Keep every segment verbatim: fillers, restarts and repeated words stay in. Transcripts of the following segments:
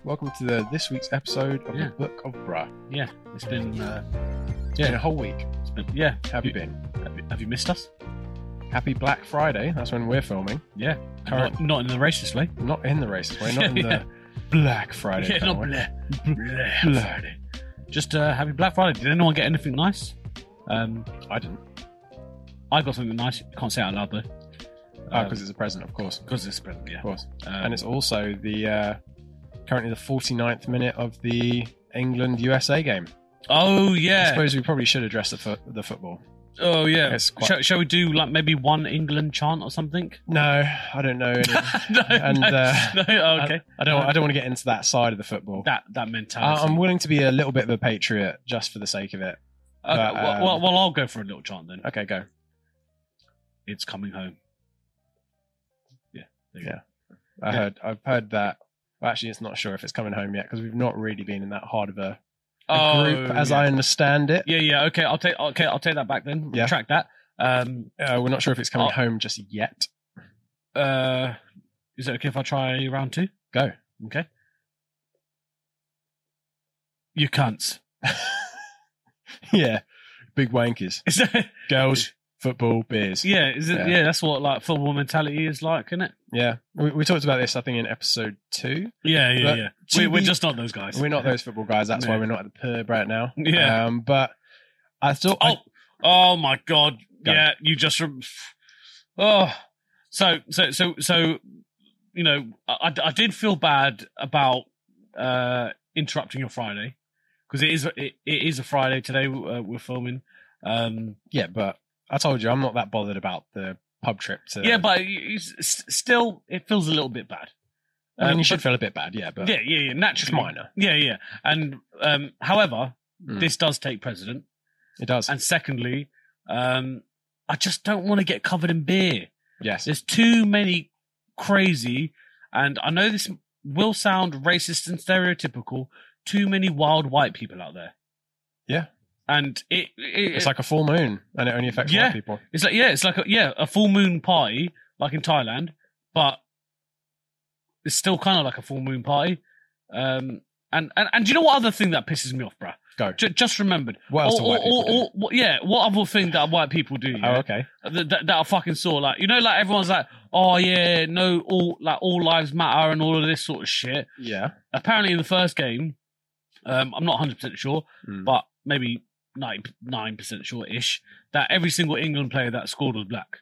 welcome to the, this week's episode of Yeah. the Book of Bruh. Yeah, it's been uh, It's been a whole week. it's been yeah. How have you been? Have you, have you missed us? Happy Black Friday. That's when we're filming. Yeah, Current- not, not in the racist way. Not in the racist way, not in Yeah. the Black Friday. Yeah, kind not of way. Black, Black Friday. Just uh, happy Black Friday. Did anyone get anything nice? Um, I didn't. I got something nice. Can't say it out loud though. Oh, because it's a present, of course. because it's present. Yeah, Of course. Um, And it's also the uh, currently the forty-ninth minute of the England-U S A game. oh I yeah. suppose we probably should address the, fo- the football. Oh yeah. It's quite- Shall, shall we do like maybe one England chant or something? No, I don't know. Any, no, And, no, uh, no, oh, okay. I, I don't. I don't want to get into that side of the football. that that I, mentality. I'm willing to be a little bit of a patriot just for the sake of it. okay, but, well, um, well, well, I'll go for a little chant then. Okay, go. It's coming home. Yeah. There you Yeah. go. I Yeah. heard. I've heard that. Well, actually, it's not sure if it's coming home yet because we've not really been in that hard of a, a Oh, group, as yeah. I understand it. Yeah, yeah. Okay, I'll take. Okay, I'll take that back then. Yeah. Retract that. Um. Uh, we're not sure if it's coming Oh. home just yet. Uh. Is it okay if I try round two? Go. Okay. You cunts. Yeah, big wankers, Is that, girls, football, beers. yeah. Is it? Yeah. Yeah. That's what like football mentality is like, isn't it? Yeah. We, we talked about this, I think, in episode two. Yeah, yeah, But yeah. to We, we're be- just not those guys. We're not those football guys. That's No. why we're not at the pub right now. Yeah. Um, but I thought. Oh, oh my God! Go. Yeah, you just. Rem- oh, so so so so, you know, I, I did feel bad about uh, interrupting your Friday because it is it, it is a Friday today. Uh, we're filming. Um, yeah, but I told you I'm not that bothered about the pub trip to. yeah, but it's, it's still, it feels a little bit bad. I mean, Um, you should but- feel a bit bad, yeah, but yeah, yeah, yeah. Naturally, it's minor. Yeah, yeah. And um, however, Mm. this does take precedent. It does. And secondly, um, I just don't want to get covered in beer. Yes. There's too many crazy, and I know this will sound racist and stereotypical, too many wild white people out there. Yeah. And it, it It's like a full moon, and it only affects Yeah. white people. it's like yeah, it's like a, yeah, a full moon party like in Thailand, but it's still kind of like a full moon party. Um, and, and and do you know what other thing that pisses me off, bruh? Go. J- just remembered. What else do Or- white or- people or- do? or- what- yeah, what other thing that white people do? Oh, Yeah? okay. that, that, that I fucking saw, like, you know, like everyone's like, oh yeah, no, all like all lives matter and all of this sort of shit. Yeah. Apparently, in the first game, um, I'm not one hundred percent sure, Mm. but maybe ninety-nine percent sure-ish, that every single England player that scored was black.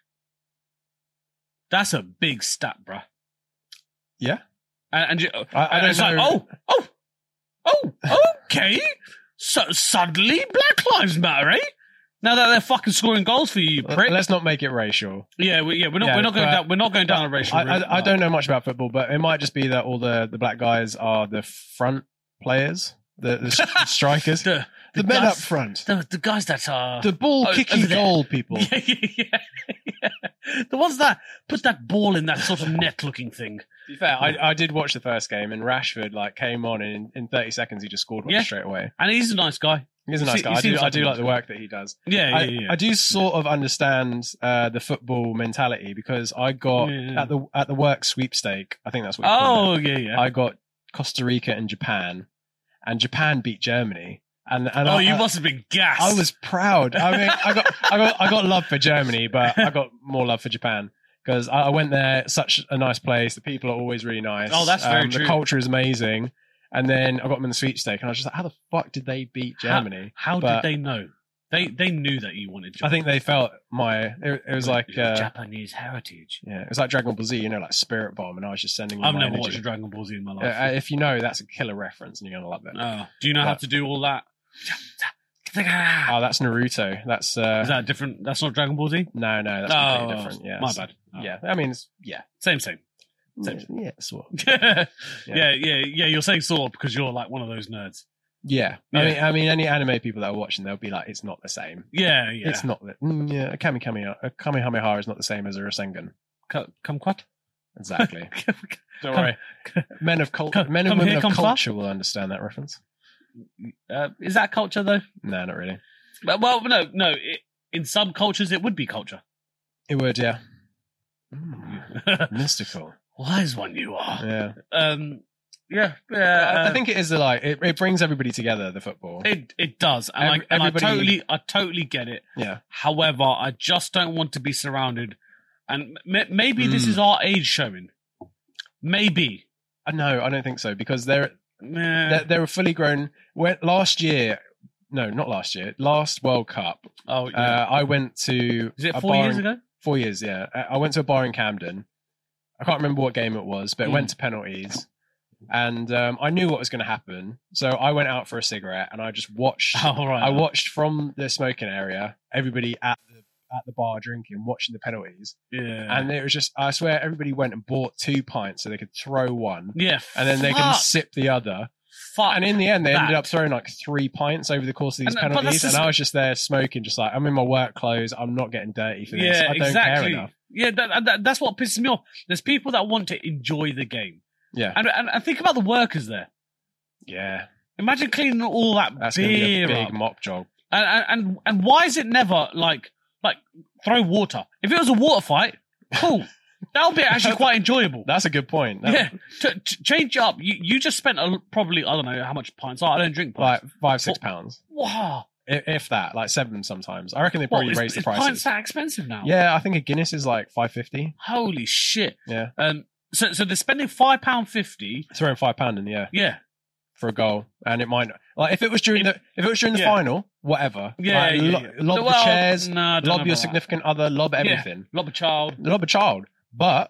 That's a big stat, bruh. Yeah. And, and you, I, I and don't it's know. like, oh, oh, oh, okay. So suddenly, Black Lives Matter, eh? Now that they're fucking scoring goals for you, you prick. Let's not make it racial. Yeah, we, yeah, we're not, Yeah, we're not going but- down, we're not going down a racial I, route. I, I don't know much about football, but it might just be that all the, the black guys are the front players, the, the s- strikers, the, The, men guys- up front, the, the guys that are the ball Oh, kicking over there. goal people. yeah, yeah, yeah, yeah. The ones that put that ball in that sort of net-looking thing. To be fair, I, I did watch the first game, and Rashford like came on, and in, in thirty seconds he just scored one Yeah. straight away. And he's a nice guy. He's a He nice se- guy. he I do, seems I like do a like nice the guy. work that he does. Yeah, yeah, I, yeah. I do sort of understand uh, the football mentality because I got Yeah. at the at the work sweepstake. I think that's what you call oh, it. yeah, yeah. I got Costa Rica and Japan, and Japan beat Germany. And, and oh, I, you I, must have been gassed. I was proud. I mean, I got I got I got love for Germany, but I got more love for Japan because I, I went there. Such a nice place. The people are always really nice. Oh, that's very um, true. The culture is amazing. And then I got them in the sweepstake, and I was just like, how the fuck did they beat Germany? How, how But- did they know? They they knew that you wanted. I think they felt my. It, it was like. Your Uh, Japanese heritage. Yeah, it was like Dragon Ball Z, you know, like Spirit Bomb, and I was just sending them I've my never energy. watched Dragon Ball Z in my Uh, life. if you know, that's a killer reference, and you're gonna love it. oh, do you know how but- to do all that? Oh, that's Naruto. That's uh, Is that different? That's not Dragon Ball Z. no, no, that's Oh, completely different. Yeah, my so- bad. Oh. Yeah, I mean, it's, yeah, Same, same. yeah, yeah, sort of. yeah, yeah, yeah. You're saying sort of because you're like one of those nerds. Yeah, Yeah. I mean, I mean, any anime people that are watching, they'll be like, it's not the same. Yeah, yeah. It's not that. Mm, yeah, a Kami Kamehameha, a Kamehameha is not the same as a Rasengan. Co- kumquat. Exactly. Don't Come- worry. Men of culture, come- men and come women here, of come far. culture will understand that reference. uh, is that culture though? No, not really. Well, well no, no. It, in some cultures, it would be culture. It would, yeah. Mm, mystical. Wise one you are. Yeah. Um, Yeah, I, yeah. I think it is a, like it, it brings everybody together. The football. it it does, and, Every- I, and I everybody- totally, I totally get it. yeah. However, I just don't want to be surrounded, and m- maybe this Mm. is our age showing. Maybe. Uh, No, I don't think so because they're Nah. they're, they're a fully grown. When, last year, no, not last year. Last World Cup, oh, yeah. uh, I went to is it a four bar years in- ago? Four years, yeah. I I went to a bar in Camden. I can't remember what game it was, but it Mm. went to penalties. And um, I knew what was going to happen. So I went out for a cigarette and I just watched. Oh, right. I watched from the smoking area, everybody at the at the bar drinking, watching the penalties. Yeah. And it was just, I swear, everybody went and bought two pints so they could throw one. yeah. And then they can fuck, sip the other. Fuck. And in the end, they ended that. up throwing like three pints over the course of these And, uh, but penalties. that's And just- I was just there smoking, just like, I'm in my work clothes. I'm not getting dirty for this. Yeah, I don't exactly. care enough. Yeah, that, that, that's what pisses me off. There's people that want to enjoy the game. Yeah. And, and, and think about the workers there. Yeah. Imagine cleaning all that That's going to be beer a big up. mop job. And, and, and, and why is it never like, like throw water? If it was a water fight, cool. That would be actually quite enjoyable. That's a good point. That- Yeah, to, to change it up. You, you just spent a, probably, I don't know how much pints are. I don't drink pints. Like five, six pounds. Wow. If, if that, like seven sometimes. I reckon they What, probably is, raise the is pints prices. that expensive now? Yeah, I think a Guinness is like five fifty. Holy shit. Yeah. Um. So, so they're spending five pound fifty. It's around five pound in the air Yeah. for a goal, and it might like if it was during the if it was during the Yeah. final, whatever. Yeah. like, yeah, lo- yeah. lob Well, the chairs, no, I don't know lob your about that. significant other, lob everything, Lob a child. lob a child. But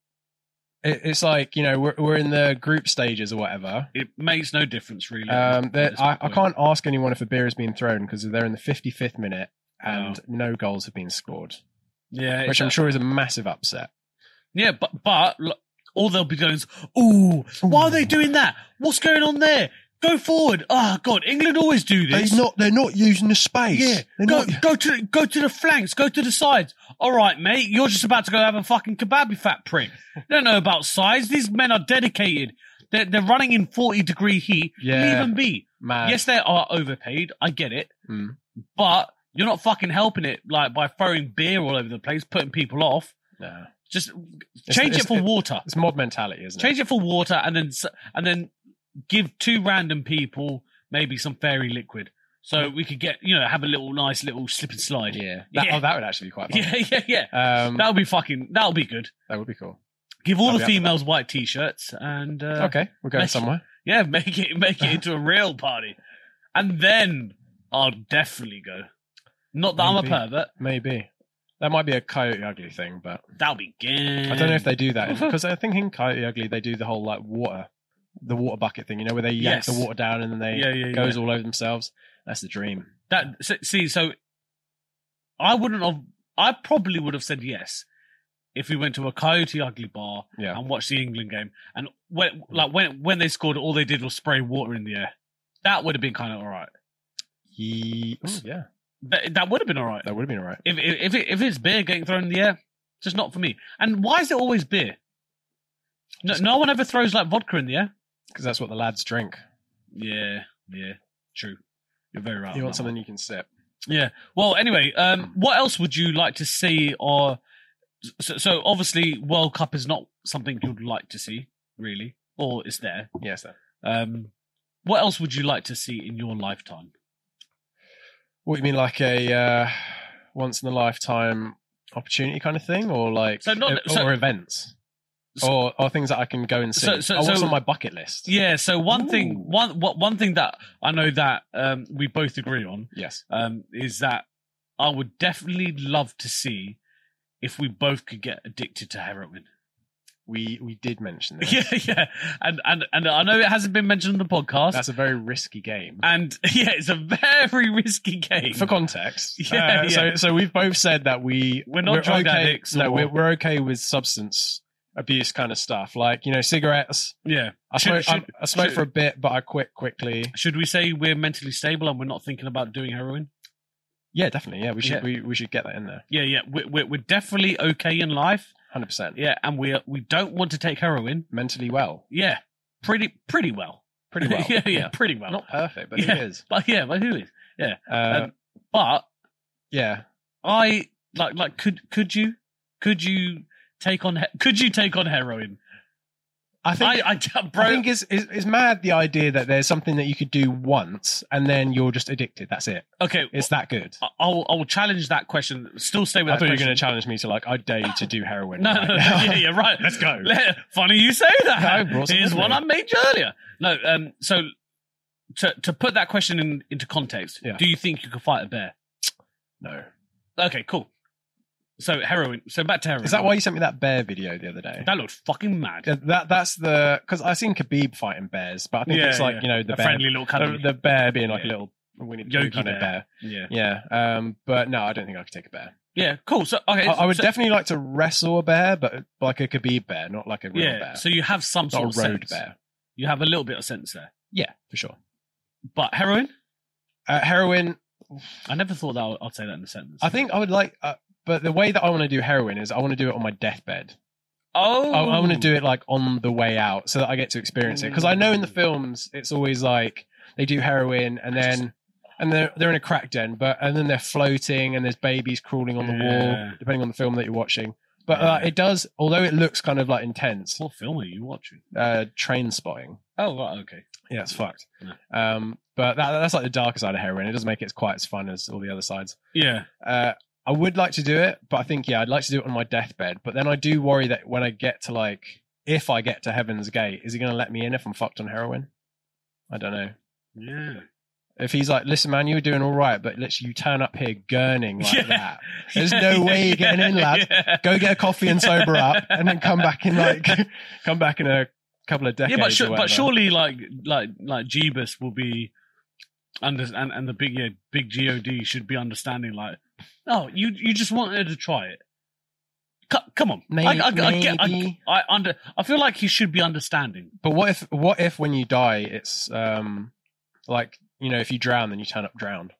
it, it's like you know we're we're in the group stages or whatever. It makes no difference, really. Um, at there- this I, I point. can't ask anyone if a beer has been thrown because they're in the fifty-fifth minute and Oh. no goals have been scored, Yeah. which it's I'm a- sure is a massive upset. Yeah, but but look, all they'll be going is, "Ooh, why are they doing that? What's going on there? Go forward!" Oh God, England always do this. they're not using the space. Yeah, go go to the, go to the flanks, go to the sides. All right, mate, you're just about to go have a fucking kebab, you fat prick. You don't know about sides. These men are dedicated. They're they're running in forty degree heat. Yeah. Leave them be. Mad. Yes, they are overpaid. I get it, Mm. but you're not fucking helping it like by throwing beer all over the place, putting people off. No. Just change it's- it for it- water. It's mob mentality, isn't Change it for water, and then s- and then give two random people maybe some fairy liquid, so we could get you know have a little nice little slip and slide. it? Yeah. That, Yeah. Oh, that would actually be quite fun. yeah, yeah, yeah. Um, That would be fucking. That would be good. that would be cool. Give all I'll the be up for females white t-shirts, and uh, Okay, we're going make- somewhere. yeah, make it make it into a real party, and then I'll definitely go. Not that Maybe. I'm a pervert. Maybe. That might be a Coyote Ugly thing, but That'll be good. I don't know if they do that because I think in Coyote Ugly they do the whole like water, the water bucket thing. You know, where they yank Yes. the water down and then they Yeah, yeah, it goes yeah. all over themselves. That's the dream. That so- see, so I wouldn't have. I probably would have said yes if we went to a Coyote Ugly bar Yeah. and watched the England game. And when, like when when they scored, all they did was spray water in the air. That would have been kind of all right. Ye- Ooh, yeah, That, that would have been all right. that would have been alright. If if if, it, if it's beer getting thrown in the air, just not for me. And why is it always beer? No, no one ever throws like vodka in the air. Because that's what the lads drink. Yeah, yeah, true. You're very right. You on want that something one. you can sip. Yeah. Well, anyway, um, what else would you like to see? Or so, so obviously, World Cup is not something you'd like to see, really, or it's there. Yes, sir. Um, what else would you like to see in your lifetime? What you mean, like a uh, once in a lifetime opportunity kind of thing, or like So not- or so- events, So- or or things that I can go and see? So- so- oh, what's so- on my bucket list? Yeah. So one thing, Ooh. one what one thing that I know that um, we both agree on Yes. um, is that I would definitely love to see if we both could get addicted to heroin. We we did mention this. Yeah, yeah, and and and I know it hasn't been mentioned on the podcast. That's a very risky game. And yeah, it's a very risky game. For context, Yeah, uh, yeah. so so we've both said that we We're not drug okay, addicts No, or- we're, we're okay with substance abuse kind of stuff, like you know cigarettes. Yeah. I Should- smoked, should- I, I smoked should- for a bit, but I quit quickly. Should we say we're mentally stable and we're not thinking about doing heroin? Yeah, definitely. Yeah, we should Yeah. we, we should get that in there. Yeah, yeah. We're, we're, we're definitely okay in life. Hundred percent. Yeah, and we we don't want to take heroin. Mentally well, Yeah, pretty pretty well. pretty well. yeah, yeah, pretty well. Not perfect, but Yeah. it is. But yeah, but who is? Yeah. Uh, Um, but yeah, I like like could could you could you take on he- could you take on heroin? I think, I, I, bro, I think it's, it's, it's mad the idea that there's something that you could do once and then you're just addicted. That's it. okay, It's that good. I- I'll I'll challenge that question. Still stay with I that thought you were question. going to challenge me to like, I dare you to do heroin. No, no, right no, now. yeah, yeah, right. Let's go. Let- Funny you say I that. brought some Here's with one me. I made you earlier. No, um, so to to put that question in, into context, Yeah. do you think you could fight a bear? No. Okay, cool. So heroin. So back to heroin. Is that why you sent me that bear video the other day? That looked fucking mad. Yeah, that that's the because I've seen Khabib fighting bears, but I think Yeah, it's like yeah. you know the a bear, friendly little the, cuddly. the bear being like Yeah. a little Winnie the Yogi Pooh kind of bear. bear. Yeah. Yeah, um, but no, I don't think I could take a bear. Yeah, cool. So okay, I, I would so, definitely like to wrestle a bear, but like a Khabib bear, not like a real yeah. bear, So you have some not sort a of road sense. bear. You have a little bit of sense there. Yeah, for sure. But heroin, Uh, heroin, I never thought that I'd, I'd say that in a sentence. I think I would like, uh, but the way that I want to do heroin is I want to do it on my deathbed. Oh, I, I want to do it like on the way out so that I get to experience it. Because I know in the films it's always like they do heroin and then and they're they're in a crack den, but and then they're floating and there's babies crawling on the Yeah. wall, depending on the film that you're watching. But Yeah. uh, it does, although it looks kind of like intense. What film are you watching? Uh, train spotting. Oh, right, okay. Yeah, it's fucked. Yeah. Um, but that, that's like the darker side of heroin. It doesn't make it quite as fun as all the other sides. Yeah. Uh, I would like to do it, but I think, yeah, I'd like to do it on my deathbed. But then I do worry that when I get to like, if I get to Heaven's Gate, is he going to let me in if I'm fucked on heroin? I don't know. Yeah. If he's like, listen, man, you were doing all right, but literally you turn up here gurning like Yeah. that. There's no way you're getting in, lad. Yeah. Go get a coffee and sober up, and then come back in like, come back in a couple of decades. Yeah, but, or su- but whatever. surely, like, like, like Jeebus will be, under and, and the big, yeah, big G O D should be understanding. Like, oh, you you just wanted to try it. C- come on, May- I, I, I, get, I, maybe. I under. I feel like he should be understanding. But what if, what if when you die, it's um, like you know, if you drown, then you turn up drowned.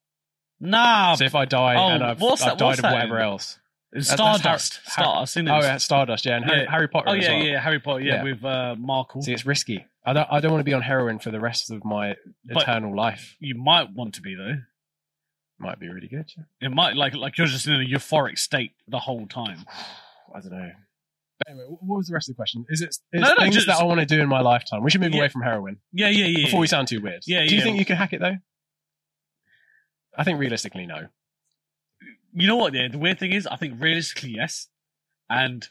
Nah, So if I die Oh, and I've, what's I've that- died what's of that whatever in? else. it's that- that's Stardust. Har- Stardust. Isn't it? Oh yeah, Stardust. Yeah, and Harry, Yeah. Harry Potter. Oh as yeah, well. yeah, Harry Potter. Yeah, Yeah. with uh, Markle. See, it's risky. I don't. I don't want to be on heroin for the rest of my But- eternal life. You might want to be though. Might be really good. Yeah. It might like like you're just in a euphoric state the whole time. I don't know. But anyway, wh- what was the rest of the question? Is it it's No, no, things just- that I want to do in my lifetime? We should move Yeah. away from heroin Yeah, yeah, yeah. before we sound too weird. Yeah, Do you yeah. think you can hack it though? I think realistically, no. You know what? Yeah, the weird thing is, I think realistically, yes, and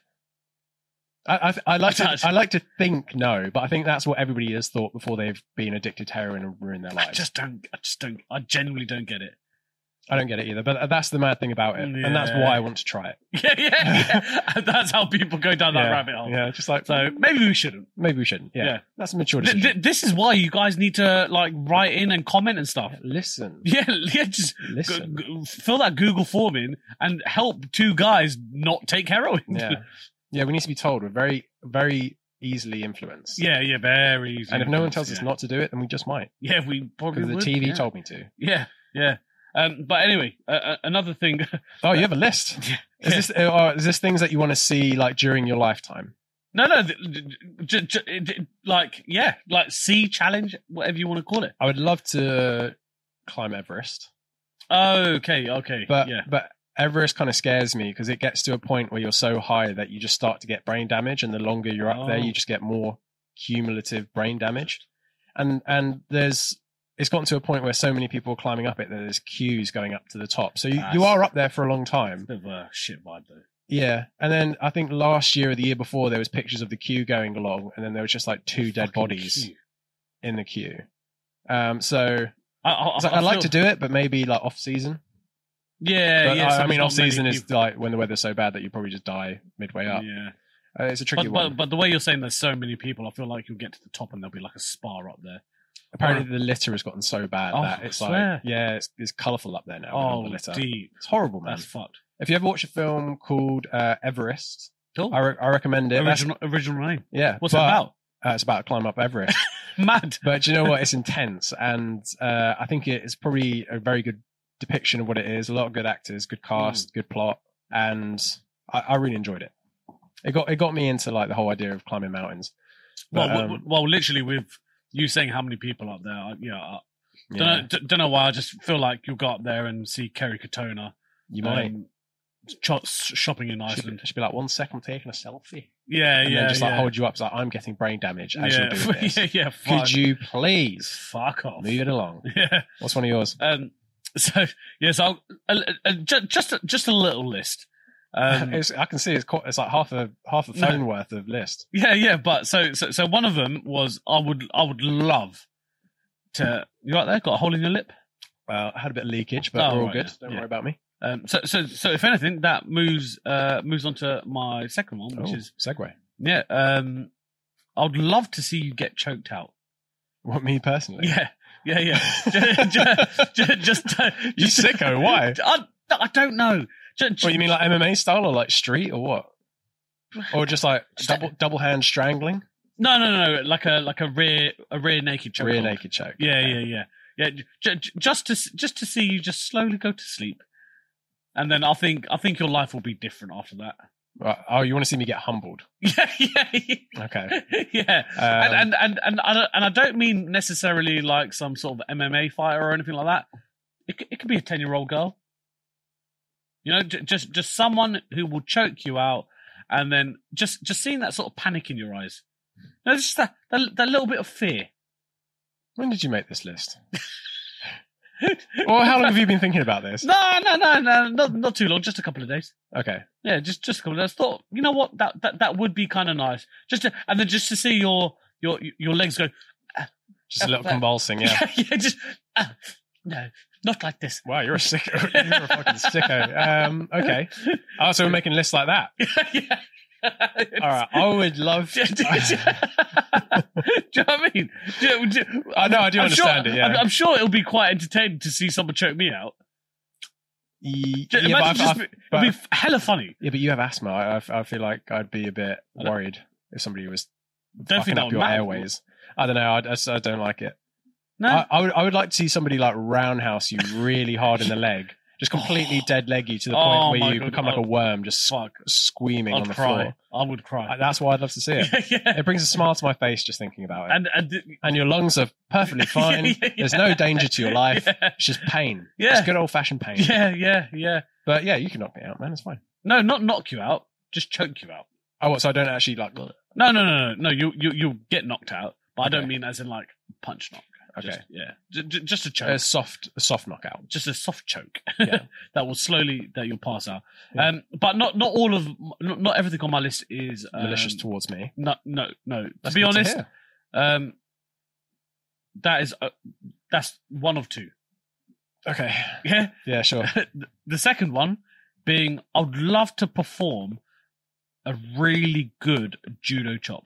I, I, I like to. Attached. I like to think no, but I think that's what everybody has thought before they've been addicted to heroin and ruined their I lives. just don't. I just don't. I genuinely don't get it. I don't get it either, but that's the mad thing about it, and that's Yeah. why I want to try it. Yeah, yeah, yeah. And that's how people go down that yeah, rabbit hole. yeah, just like So maybe we shouldn't. maybe we shouldn't. Yeah, Yeah. that's a mature Th- decision. th- this is why you guys need to like write in and comment and stuff. Listen, Yeah, yeah. Just listen. g- g- fill that Google form in and help two guys not take heroin. Yeah, yeah. We need to be told. We're very, very easily influenced. yeah, yeah. Very easy. And if no one tells yeah. us not to do it, then we just might. yeah, we probably Because the would, T V yeah. told me to. Yeah, yeah. Um, but anyway, uh, uh, another thing. Oh, you have a list. Is this uh, is this things that you want to see like during your lifetime? No, no, th- j- j- j- like yeah, like sea challenge, whatever you want to call it. I would love to climb Everest, Okay, okay, but yeah, but Everest kind of scares me because it gets to a point where you're so high that you just start to get brain damage, and the longer you're up there, Oh. you just get more cumulative brain damage. And and there's it's gotten to a point where so many people are climbing up it that there's queues going up to the top. So you, you That's- are up there for a long time. bit of a shit vibe though. Yeah, and then I think last year or the year before there was pictures of the queue going along, and then there was just like two dead Fucking bodies queue. in the queue. Um, so I, I, so I I'd like feel- to do it, but maybe like off season. Yeah, But yeah. I, so I mean, not off season many is people- like when the weather's so bad that you probably just die midway up. Yeah, Uh, it's a tricky but, one. but but the way you're saying there's so many people, I feel like you'll get to the top and there'll be like a spa up there. Apparently, the litter has gotten so bad Oh, that it's I like, swear. yeah, it's, it's colourful up there now. with all Oh, the litter. deep. It's horrible, man. That's fucked. If you ever watch a film called uh, Everest, Cool. I, re- I recommend it. That's- Original, original name. yeah, What's but, it about? Uh, it's about to climb up Everest. Mad. But do you know what? It's intense, and uh, I think it's probably a very good depiction of what it is. A lot of good actors, good cast, good plot, and I, I really enjoyed it. It got it got me into like the whole idea of climbing mountains. Well, But, w- um, w- well, literally with you saying how many people up there. I, yeah, I yeah, don't know. D- don't know why. I just feel like you'll go up there and see Kerry Katona. you might. Um, ch- shopping in Should, Iceland. should be like, one second, I'm taking a selfie. Yeah, And yeah, then just yeah. like hold you up, so like, I'm getting brain damage as yeah. you're doing this. yeah, yeah. Fuck. Could you please fuck off? move it along? Yeah. What's one of yours? Um. So yes, I'll uh, uh, just just a, just a little list. Um, it's, I can see it's quite, it's like half a half a phone No. worth of list. yeah, yeah. But so so so one of them was I would I would love to. You right there? Got a hole in your lip? Well, I had a bit of leakage, but Oh, we're all right, good. yeah. Don't Yeah. worry about me. Um. So so so if anything, that moves uh moves on to my second one, which Oh, is segue. yeah. Um. I'd love to see you get choked out. What, me personally? Yeah. Yeah, yeah. just, just, just, uh, You just- sicko, why? I, I don't know. Just, What, you mean like M M A style or like street or what? Or just like double double hand strangling? no, no, no, no, like a like a rear a rear naked choke. Rear hold. naked choke. Yeah, Okay. yeah, yeah, yeah. j- j- just to just to see you just slowly go to sleep, and then I think I think your life will be different after that. Right. Oh, you want to see me get humbled? Yeah, yeah, Okay. yeah. Um, and, and and and I don't, and I don't mean necessarily like some sort of M M A fighter or anything like that. It c- it could be a ten year old girl. You know, j- just just someone who will choke you out, and then just just seeing that sort of panic in your eyes. No, just that, that that little bit of fear. when did you make this list? Well, how long have you been thinking about this? No, no, no, no, not not too long. Just a couple of days. Okay. Yeah, just just a couple of days. Thought, you know what, that that, that would be kind of nice. Just to, and then just to see your your your legs go. Just a little Uh, convulsing, yeah. yeah, yeah, just uh, no, not like this. Wow, you're a sicko. You're a fucking sicko. Um, okay. Oh, so we're making lists like that. yeah. All right. I would love. do, do, do, do you know what I mean? Do, do, I know. I do I'm understand sure, it. Yeah. I'm, I'm sure it'll be quite entertaining to see someone choke me out. Ye- Just, yeah, but imagine I've- just, I've- it'll but- be f- hella funny. yeah, but you have asthma. I, I I feel like I'd be a bit I don't- worried if somebody was Don't fucking think that up would your matter. airways. I don't know. I, I, I don't like it. No, I, I would. I would like to see somebody like roundhouse you really hard in the leg, just completely dead leg you to the Oh point my where you God. become like a worm, just fuck. squeaming I'd on the cry. floor. I would cry. Like, that's why I'd love to see it. yeah. It brings a smile to my face just thinking about it. And and And your lungs are perfectly fine. Yeah, yeah, There's yeah. no danger to your life. Yeah. It's just pain. Yeah. It's good old fashioned pain. yeah, yeah, yeah. But yeah, you can knock me out, man. It's fine. No, not knock you out. Just choke you out. Oh, what, so I don't actually like. No, no, no, no, no. You you you'll get knocked out, but I don't Okay. mean as in like punch knock. Okay. Just, yeah, j- j- just a choke. A soft, a soft knockout. Just a soft choke Yeah. that will slowly that you'll pass out. Yeah. Um, but not not all of not, not everything on my list is um, Malicious towards me. No, no, no. That's to be good honest, hear. um, that is uh, that's one of two. Okay. Yeah. Yeah, sure. The second one being, I would love to perform a really good judo chop.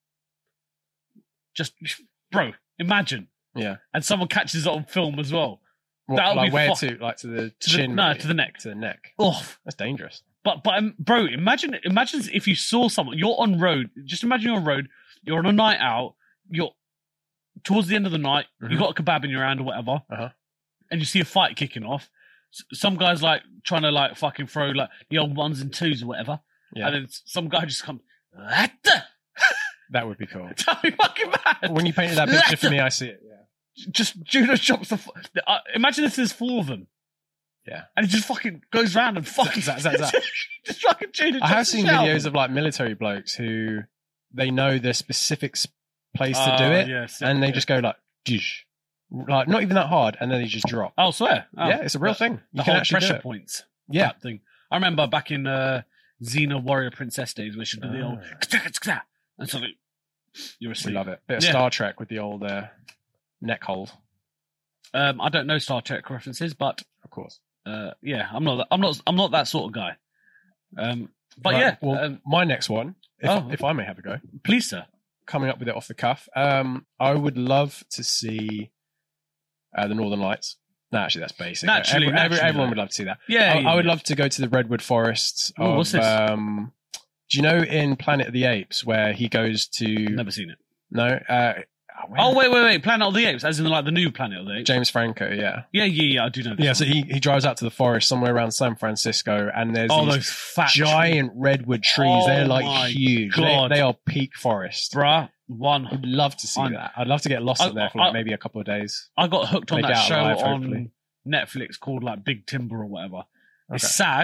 Just, bro, imagine. Yeah. And someone catches it on film as well. What, That'll like be where fuck- to? Like to the To the, chin? no, maybe? to the neck. To the neck. Oh, That's dangerous. but but um, bro, imagine imagine if you saw someone. You're on road. Just imagine you're on road. You're on a night out. You're towards the end of the night. You Mhm. got a kebab in your hand or whatever, Uh-huh. and you see a fight kicking off. S- Some guys like trying to like fucking throw like the old ones and twos or whatever, Yeah. and then s- some guy just comes. "Atta!" That would be cool. That'd be fucking mad. When you painted that picture for me, I see it. Yeah. Just judo chops the. F- uh, imagine if there's four of them. Yeah. And he just fucking goes round and fucking Zap, zap, zap. just fucking judo I have chops the seen shit out videos them. of like military blokes who they know the specific s- place to do Oh, it, yeah, sick, and they yeah. just go like, "Dzz." like not even that hard, and then they just drop. Oh, swear. Oh, yeah, it's a real the, thing. You The can whole actually do pressure it. points. Yeah. Type thing. I remember back in uh, Xena Warrior Princess days where she did the old Ah. "Kta-kta-kta," and so like, you're We asleep. love it. Bit of Yeah. Star Trek with the old uh, neck hold, Um, I don't know Star Trek references, but of course. uh, yeah, I'm not. That, I'm not. I'm not that sort of guy. Um, but Right, yeah, well, um, my next one, if, Oh. if I may have a go, please, sir. coming up with it off the cuff. Um, I would love to see uh, the Northern Lights. No, actually, that's basic. Naturally, Every- every- naturally, everyone though. would love to see that. Yeah, I, yeah, I would yeah. love to go to the redwood forests. Ooh, of, what's this? Um, do you know in Planet of the Apes where he goes to? Never seen it. No. Uh, where- Oh wait, wait, wait! Planet of the Apes, as in like the new Planet of the Apes. James Franco. Yeah. Yeah, yeah, yeah. I do know. This Yeah. So he, he drives out to the forest somewhere around San Francisco, and there's oh, these those fat giant redwood trees. Oh They're my like huge. They, God. they are peak forest. bruh. One. I'd love to see I'm- that. I'd love to get lost I- in there for like I- maybe a couple of days. I got hooked on Make that it out show alive, on hopefully. Netflix called like Big Timber or whatever. It's Okay. sad,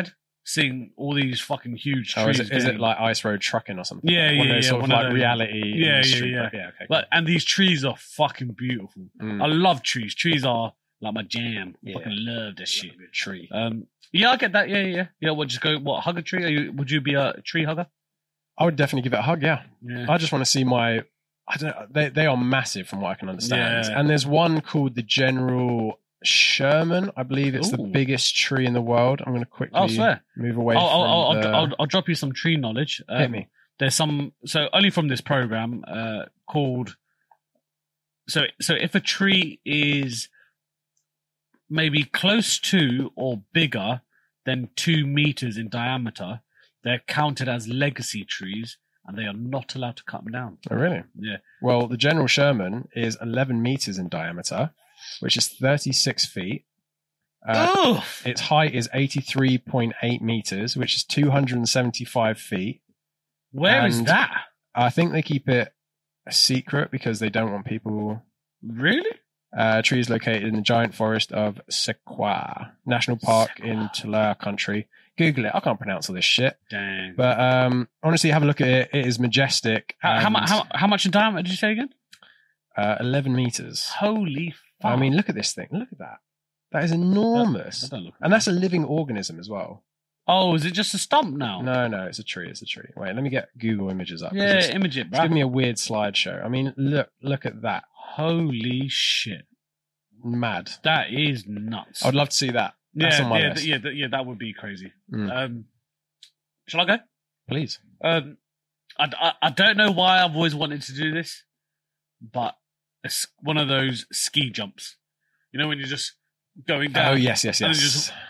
seeing all these fucking huge trees. Oh, is it, is it getting- like Ice Road Trucking or something? Yeah, Like yeah, one of those yeah, sort of one of like those. reality. Yeah, yeah, industry- yeah. yeah. Okay. But and these trees are fucking beautiful. Mm. I love trees. Trees are like my jam. Yeah. Fucking love this shit. Love a good tree. Um, yeah, I get that. Yeah, yeah, yeah. Yeah, what? Just go. What? Hug a tree? Are you? Would you be a tree hugger? I would definitely give it a hug. Yeah. Yeah. I just want to see my. I don't know. They they are massive from what I can understand. Yeah. And there's one called the General Sherman. I believe it's the Ooh. biggest tree in the world. I'm going to quickly I'll swear. move away I'll, from I'll, I'll, the... I'll, I'll drop you some tree knowledge. Um, Hit me. There's some. So only from this program uh, called. So so if a tree is maybe close to or bigger than two meters in diameter, they're counted as legacy trees, and they are not allowed to cut them down. Oh, really? Yeah. Well, the General Sherman is eleven meters in diameter, which is thirty-six feet. Uh, oh, its height is eighty-three point eight meters, which is two hundred seventy-five feet. where is and- that? I think they keep it a secret because they don't want people. Really? Uh, tree is located in the giant forest of Sequoia National Park in Tulare Country. Google it. I can't pronounce all this shit. Dang. But um, honestly, have a look at it. It is majestic. how, how, mu- and, how, how much in diameter did you say again? uh, eleven meters. Holy fuck. I mean, look at this thing. Look at that. That is enormous. That don't look- And that's a living organism as well. Oh, is it just a stump now? No, no, it's a tree. It's a tree. Wait, let me get Google images up. 'cause Yeah, It's, image it, it's bro. giving me a weird slideshow. I mean, look, look at that. Holy shit. Mad. That is nuts. I would love to see that. That's yeah, on my yeah, list. th- yeah, th- yeah, that would be crazy. Mm. Um, shall I go? Please. Um, I, I, I don't know why I've always wanted to do this, but it's one of those ski jumps. You know, when you're just going down. Oh, yes, yes, and yes. then just-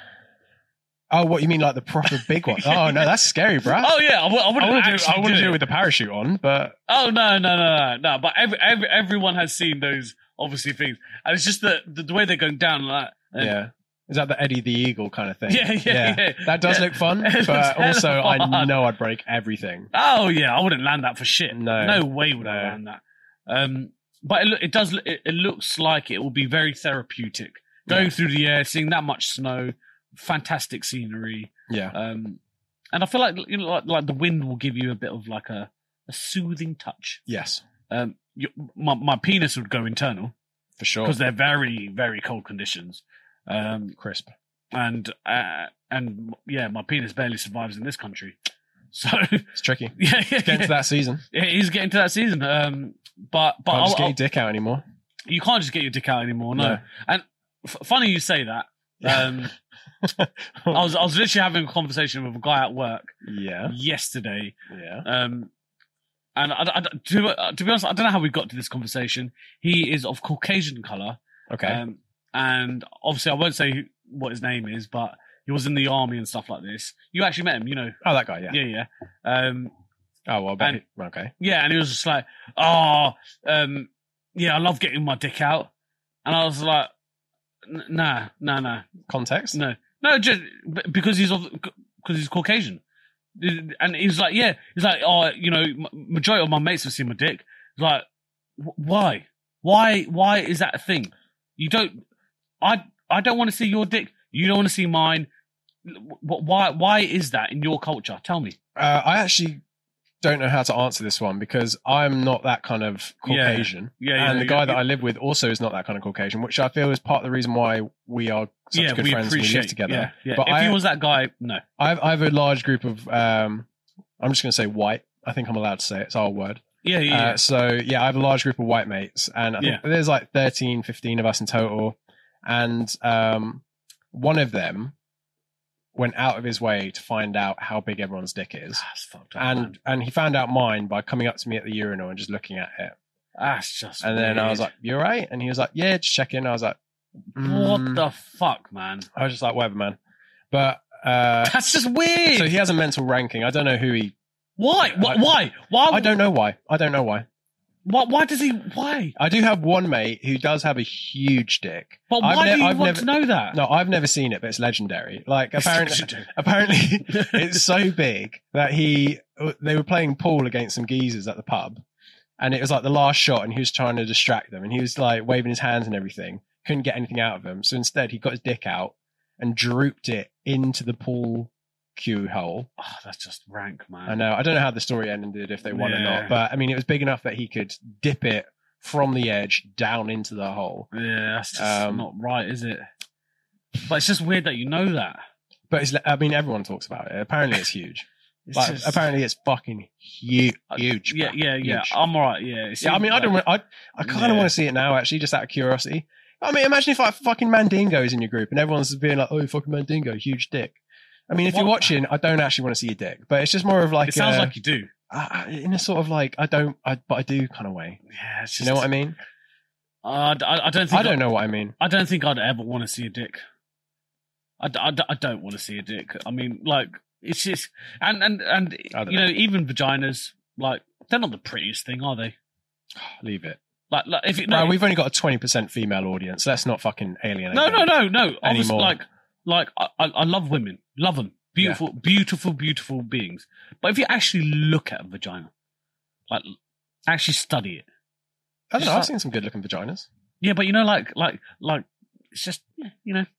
Oh, what you mean, like the proper big one? Oh no, that's scary, bro. Oh yeah, I, w- I I wouldn't want to do, actually I want to do do it. it with the parachute on, but Oh no, no, no, no, no! But every, every everyone has seen those obviously things, and it's just the the, the way they're going down like that. And- yeah. Is that the Eddie the Eagle kind of thing? Yeah, yeah, yeah. That does Yeah. look fun, It looks but hella also I fun. know I'd break everything. Oh yeah, I wouldn't land that for shit. No. no way would I No. land that. Um, but it, loo- it does. It, it looks like it will be very therapeutic going Yeah. through the air, seeing that much snow, fantastic scenery. Yeah. Um, and I feel like you know, like, like the wind will give you a bit of like a, a soothing touch. Yes, Um, you, my my penis would go internal for sure. because they're very very cold conditions. Um, Crisp. and uh, and yeah, my penis barely survives in this country. So It's tricky. yeah, yeah, Get into that season. yeah, he's getting to that season. Um, but but Can't just I'll- get I'll- your dick out anymore. you can't just get your dick out anymore. No. No. And f- funny you say that. Um, I was I was literally having a conversation with a guy at work Yeah. yesterday. Yeah. Um, and I, I, to, to be honest, I don't know how we got to this conversation. He is of Caucasian color. Okay. Um, and obviously, I won't say who, what his name is, but he was in the army and stuff like this. You actually met him, you know? oh, that guy. Yeah. Yeah, yeah. Um, Oh well. I bet And- he- okay. yeah, and he was just like, "Oh, um, yeah, I love getting my dick out," and I was like, "N- "Nah, nah, nah, Context. no, no, just b- because he's of because he's Caucasian." And he was like, "Yeah," he's like, "Oh, you know, m- majority of my mates have seen my dick." He's like, "Wh- "Why? Why? Why is that a thing? You don't. I I don't want to see your dick. You don't want to see mine. Wh- Why? Why is that in your culture? Tell me." Uh, I actually don't know how to answer this one because I'm not that kind of Yeah. Caucasian, Yeah, yeah, and the yeah, guy yeah. that I live with also is not that kind of Caucasian, which I feel is part of the reason why we are such yeah, good we friends and we appreciate live together. Yeah, yeah. But if I, he was that guy, no. I've, I have a large group of. Um, I'm just going to say white. I think I'm allowed to say it. It's our word. Yeah, yeah, Uh, yeah. so yeah, I have a large group of white mates, and I think Yeah. there's like thirteen, fifteen of us in total. And um, one of them went out of his way to find out how big everyone's dick is, That's fucked up, and man. and he found out mine by coming up to me at the urinal and just looking at it. That's just. And then I was weird. like, "You all right?" And he was like, "Yeah, just checking." I was like, "What "Mm." the fuck, man? I was just like, "Whatever, man." But uh, That's just weird. so he has a mental ranking. I don't know who he. why? Why? I- Why? Why? I don't know why. I don't know why. Why, why does he? Why? I do have one mate who does have a huge dick. But I've why ne- do you I've want never- to know that? No, I've never seen it, but it's legendary. Like It's apparently, legendary. apparently, it's so big that he they were playing pool against some geezers at the pub, and it was like the last shot, and he was trying to distract them, and he was like waving his hands and everything, couldn't get anything out of them. So instead, he got his dick out and drooped it into the pool Q hole. Oh, that's just rank, man. I know. I don't know how the story ended, if they won or Yeah. not, but I mean, it was big enough that he could dip it from the edge down into the hole. Yeah, that's just Um, not right, is it? But it's just weird that you know that. But it's, I mean, everyone talks about it. Apparently, it's huge. It's Like, just- apparently, it's fucking huge. Huge. Yeah, bro. yeah, yeah. Huge. I'm alright. Yeah, it Yeah, I seems mean, I don't. like- Want, I I kind of Yeah. want to see it now, actually, just out of curiosity. I mean, imagine if like fucking Mandingo's in your group and everyone's being like, "Oh, fucking Mandingo, huge dick." I mean, if you're What? watching, I don't actually want to see your dick, but it's just more of like It sounds uh, like you do. uh, in a sort of like I don't, I, but I do kind of way. Yeah, it's You just. know what I mean? Uh, I, I don't think. I don't know what I mean. I don't think I'd ever want to see a dick. I, I, I don't want to see a dick. I mean, like it's just and and and I don't you know, know. even vaginas, like they're not the prettiest thing, are they? Leave it. Like, like if it, Bro, no, we've only got a twenty percent female audience. Let's not fucking alienate. no, no, them. no, no. Obviously, Anymore. like, like I, I I love women, love them, beautiful, beautiful, beautiful beings. But if you actually look at a vagina, like, actually study it, I don't know. Just I've like- seen some good looking vaginas. yeah. But you know, like, like, like, it's just, yeah, you know,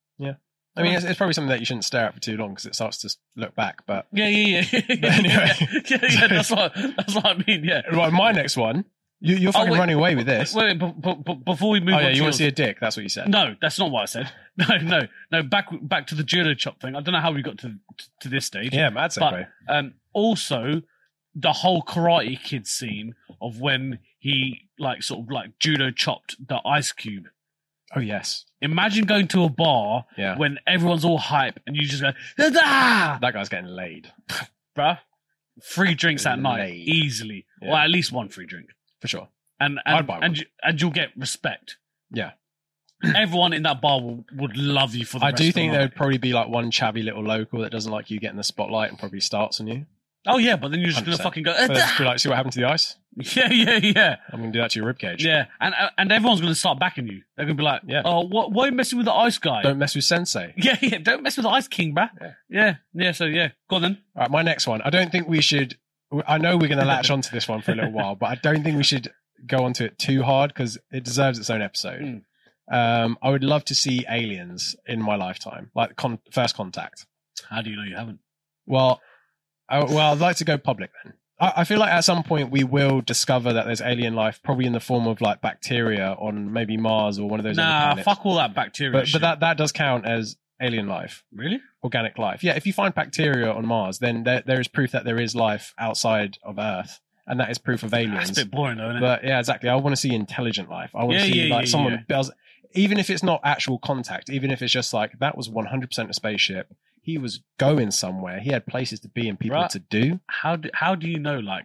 I mean, it's, it's probably something that you shouldn't stare at for too long because it starts to look back. But yeah, yeah, yeah. But anyway. yeah, yeah, yeah, that's what that's what I mean. Yeah. right, my next one, you, you're fucking wait, running away with this. Wait, wait, b- b- b- before we move Oh on yeah, to you want yours- to see a dick? That's what you said. No, that's not what I said. No, no, no. Back back to the judo chop thing. I don't know how we got to to this stage. Yeah, mad segue. But um, also the whole Karate Kid scene of when he like sort of like judo chopped the ice cube. Oh yes, Imagine going to a bar yeah. when everyone's all hype and you just go, "Da-da!" That guy's getting laid bruh. Free drinks that night Laid. easily, Yeah. or at least one free drink, for sure. and I'd and buy one. and, you, and you'll get respect. Yeah. Everyone in that bar will, would love you for the I rest do of the think night. there'd probably be like one chavvy little local that doesn't like you getting the spotlight and probably starts on you. Oh yeah, but then you're just going to one hundred percent. fucking go, But "Da-da!" just be like, see what happened to the ice? yeah, yeah, yeah. I'm gonna do that to your ribcage. Yeah, and and everyone's going to start backing you. They're going to be like, Yeah. "Oh, what? Why are you messing with the ice guy?" Don't mess with Sensei. Yeah, yeah. Don't mess with the ice king, bruh. Yeah. Yeah, yeah. So yeah, go on then. All right, my next one. I don't think we should. I know we're going to latch onto this one for a little while, but I don't think we should go onto it too hard because it deserves its own episode. Mm. Um, I would love to see aliens in my lifetime, like con- First Contact. How do you know you haven't? Well, I, well, I'd like to go public then. I, I feel like at some point we will discover that there's alien life, probably in the form of like bacteria on maybe Mars or one of those other Nah, planets. fuck all that bacteria. but shit. but that that does count as alien life, really? organic life. Yeah, if you find bacteria on Mars, then there, there is proof that there is life outside of Earth, and that is proof of That's aliens. a bit boring, though, isn't it? But yeah, exactly. I want to see intelligent life. I want Yeah, to see yeah, like yeah, someone yeah. does, even if it's not actual contact, even if it's just like that was one hundred percent a spaceship. He was going somewhere. He had places to be and people Right. to do. how do how do you know like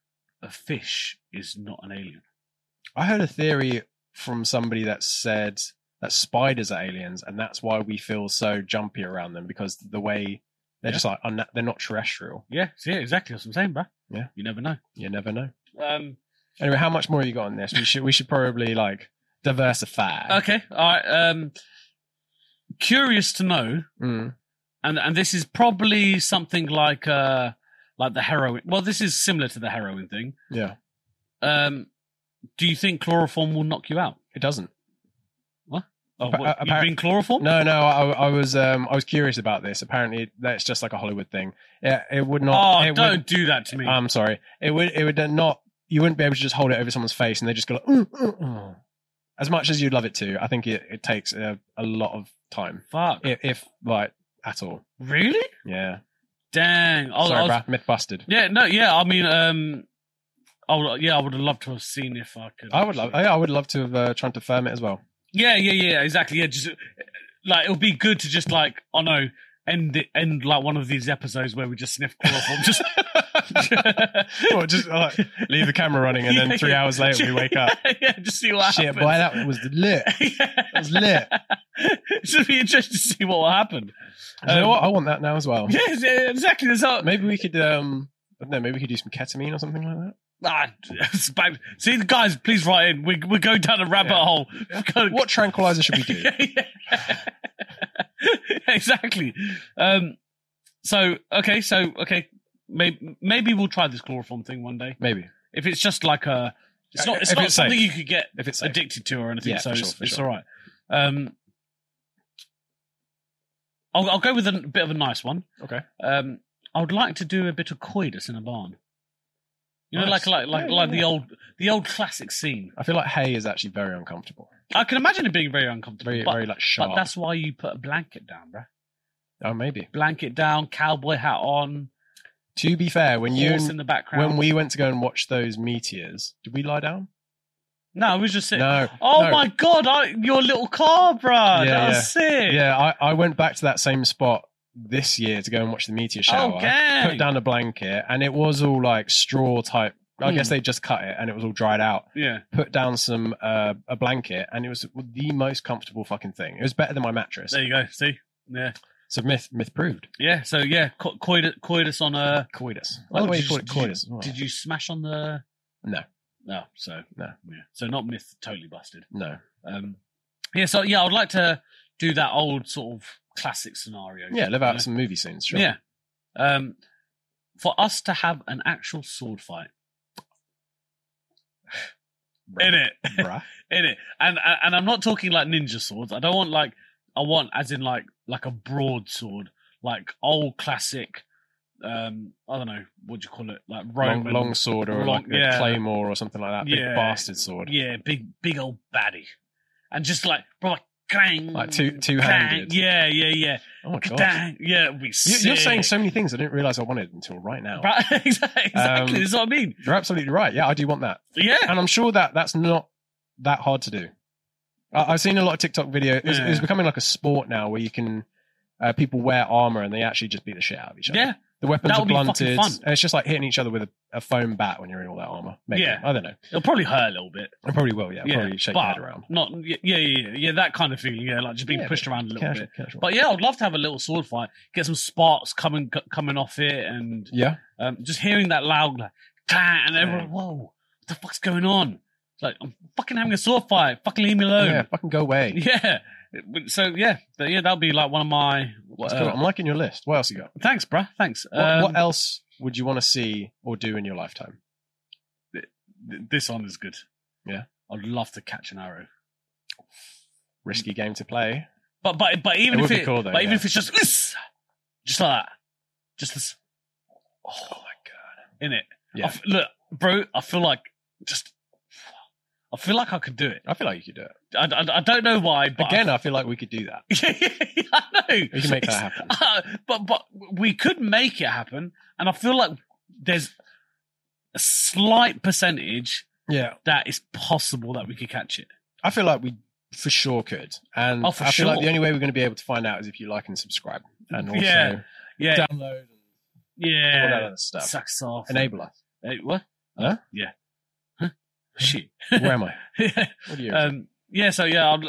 a fish is not an alien? I heard a theory from somebody that said that spiders are aliens, and that's why we feel so jumpy around them because the way they're Yeah. just like unna- they're not terrestrial. Yeah, see, exactly. That's what I'm saying, bruh. Yeah. You never know. You never know. Um. Anyway, how much more you got on this? We should we should probably like diversify. Okay. All right. Um. Curious to know. Mm. and and this is probably something like uh like the heroin. Well, this is similar to the heroin thing. Yeah, Um, do you think chloroform will knock you out? it doesn't. Oh, Appa- what, appar- you've been chloroform? No, no. I, I was um I was curious about this. Apparently, that's just like a Hollywood thing. Yeah, it would not. Oh, it don't would, do that to me. I'm sorry. It would. It would not. You wouldn't be able to just hold it over someone's face and they just go like, "Mm, mm, mm." As much as you'd love it to. I think it, it takes a, a lot of time, Fuck. if, if like at all. Really? Yeah. Dang. I was, Sorry, I was- Brad. Myth busted. Yeah. No. Yeah. I mean, um, I would, yeah, I would have loved to have seen if I could. I would love. I, I would love to have uh, tried to firm it as well. Yeah. Yeah. Yeah. Exactly. Yeah. Just like it would be good to just like I know end it, end like one of these episodes where we just sniff chloroform. Just. Or just like, leave the camera running and then Yeah, three yeah. hours later we wake up. Yeah, just see what Shit, happens. boy, that was lit. It was lit. It should be interesting to see what will happen. You know what? I want that now as well. Yeah, yeah, exactly. That's how, Maybe we could. um I don't know. Maybe we could do some ketamine or something like that. ah, it's bad. See, guys, please write in. We, we're going down a rabbit Yeah. hole. Go- What tranquilizer should we do? Yeah, yeah. Exactly. Um, so, okay, so, okay. Maybe, maybe we'll try this chloroform thing one day. Maybe If it's just like a, it's not, it's If not it's something safe. you could get if it's safe. addicted to or anything. Yeah, so for sure, it's, for it's sure. all right. Um, I'll, I'll go with a bit of a nice one. Okay. Um, I would like to do a bit of coitus in a barn. You know, Nice. like like like Yeah, like yeah, the yeah. old the old classic scene. I feel like hay is actually very uncomfortable. I can imagine it being very uncomfortable. Very, but, very like sharp. but that's why you put a blanket down, bruh. Oh, maybe. Blanket down, cowboy hat on, To be fair, when you horse and- in the background. when we went to go and watch those meteors, did we lie down? no, I was just sitting. No. Oh no. my god, I, your little car, bruh. Yeah, that was yeah. sick. Yeah, I, I went back to that same spot this year to go and watch the meteor shower. Okay. Put down a blanket, and it was all like straw type. I Mm. guess they just cut it, and it was all dried out. Yeah. Put down some uh, a blanket, and it was the most comfortable fucking thing. It was better than my mattress. There you go. See? Yeah. So myth myth proved. Yeah. So yeah, co- coitus, coitus on a. Coitus. Oh, By the way, did you call you- it did you- coitus. as well. Did you smash on the? No, No. So No. Yeah. So not myth totally busted. no. Um. Yeah. So yeah, I would like to do that old sort of classic scenario. Yeah, live out Yeah. some movie scenes. Sure. Yeah. Um. For us to have an actual sword fight Bruh. in it. Bruh. in it, and and and I'm not talking like ninja swords. I don't want like I want as in like like a broadsword, like old classic. Um, I don't know what do you call it, like Long, Roman, long sword or long- like a yeah. claymore or something like that. Big Yeah. bastard sword. yeah, big big old baddie, and just like bro, like clang, Like two- two clang. handed. Yeah, yeah, yeah, Oh my god. Dang. Yeah, it'd be You, sick. you're saying so many things I didn't realize I wanted until right now. Right, exactly. exactly. Um, That's what I mean. You're absolutely right. Yeah, I do want that, Yeah, and I'm sure that that's not that hard to do. I, I've seen a lot of TikTok video. It's, Yeah. it's becoming like a sport now where you can uh, people wear armor and they actually just beat the shit out of each other. yeah. The weapons That are would be fucking blunted. fun. And it's just like hitting each other with a, a foam bat when you're in all that armor. Maybe. Yeah. I don't know. It'll probably hurt a little bit. I probably will. Yeah, Yeah, probably shake but your head around. Not yeah, yeah, yeah, yeah, that kind of feeling. Yeah, like just being Yeah, pushed around a little Casual, bit. casual. But yeah, I'd love to have a little sword fight, get some sparks coming c- coming off it, and yeah, um, just hearing that loud like clang, and everyone, Yeah. whoa, what the fuck's going on? It's like I'm fucking having a sword fight. Fucking leave me alone. yeah, fucking go away. Yeah. So yeah, but yeah, that'll be like one of my. That's uh, cool. I'm liking your list. What else you got? Thanks, bruh. Thanks. What, Um, what else would you want to see or do in your lifetime? th- This one is good. Yeah. I'd love to catch an arrow. Risky game to play. But but but even It if would be it, cool, though, but even yeah. if it's just "Uss," just like that, just this. Oh my god. In it. Yeah. I f- look, bro, I feel like just. I feel like I could do it. I feel like you could do it. I, I, I don't know why, but Again, I feel like we could do that. I, yeah, yeah, I know. We can make that It's- happen. uh, but but we could make it happen, and I feel like there's a slight percentage Yeah. that it's possible that we could catch it. I feel like we for sure could. And Oh, for I feel like sure. the only way we're going to be able to find out is if you like and subscribe. And also Yeah. Yeah, download and all that yeah. other stuff. Sucks off. Enable us. Hey, what? Huh? Yeah. Huh? Shit. Where am I? yeah. What are you? Um, yeah. So yeah, I'm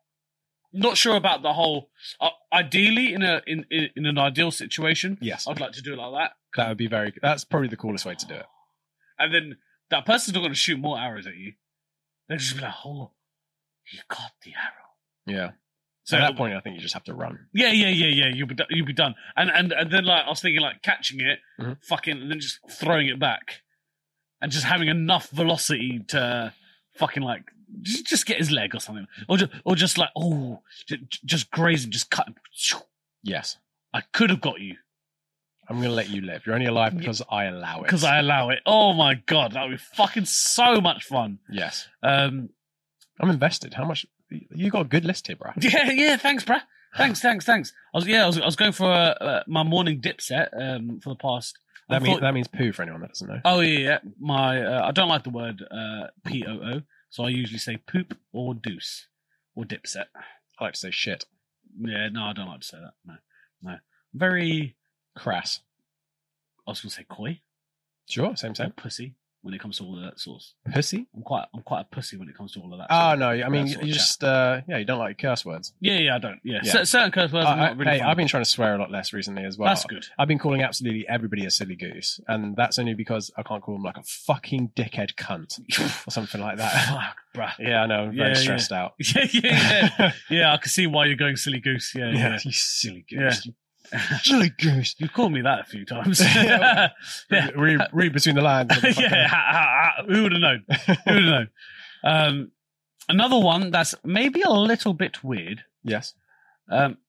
not sure about the whole. Uh, ideally, in a in, in in an ideal situation, yes. I'd like to do it like that, That would be very that's probably the coolest way to do it. and then that person's not going to shoot more arrows at you. They'll just be like, "Oh, you got the arrow." Yeah. So At that point I think you just have to run. yeah, yeah, yeah, yeah. You'll be do- you'll be done. And and and then like I was thinking like catching it, Mhm. fucking, and then just throwing it back, and just having enough velocity to fucking like just, just get his leg or something, or just or just like oh, just, just graze him, just cut him. Yes. I could have got you I'm going to let you live. You're only alive because I allow it. because I allow it. Oh my god, that would be fucking so much fun. Yes. Um, I'm invested. How much you got a good list here, bro. yeah, yeah. Thanks, bruh. Thanks, thanks, thanks. I was yeah, I was I was going for uh, uh, my morning dip set um for the past. I That means thought- that means poo for anyone that doesn't know. Oh yeah, yeah. My uh, I don't like the word uh, P O O, so I usually say poop or deuce or dipset. I like to say shit. Yeah, no, I don't like to say that. No, no. Very. Crass. I was going to say coy, Sure, same or same. pussy when it comes to all of that sorts. Pussy? I'm quite I'm quite a pussy when it comes to all of that. Oh sort of- no, I mean that you sort of chat. just uh yeah, you don't like curse words. Yeah, yeah, I don't. Yeah, Yeah. C- certain curse words. I, are not really hey, fun. I've been trying to swear a lot less recently as well. That's good. I've been calling absolutely everybody a silly goose, and that's only because I can't call them like a fucking dickhead cunt or something like that. Fuck, bruh. Yeah, I know. I'm very Yeah, stressed out. Yeah, yeah, yeah. Yeah, I can see why you're going silly goose. Yeah, Yeah, yeah. you silly Yeah. goose. You silly goose. You've called me that a few times. Yeah. Yeah. Read, read between the lines. yeah, ha, ha, ha. Who would have known? Who would have known? Um, another one that's maybe a little bit weird. Yes. Um,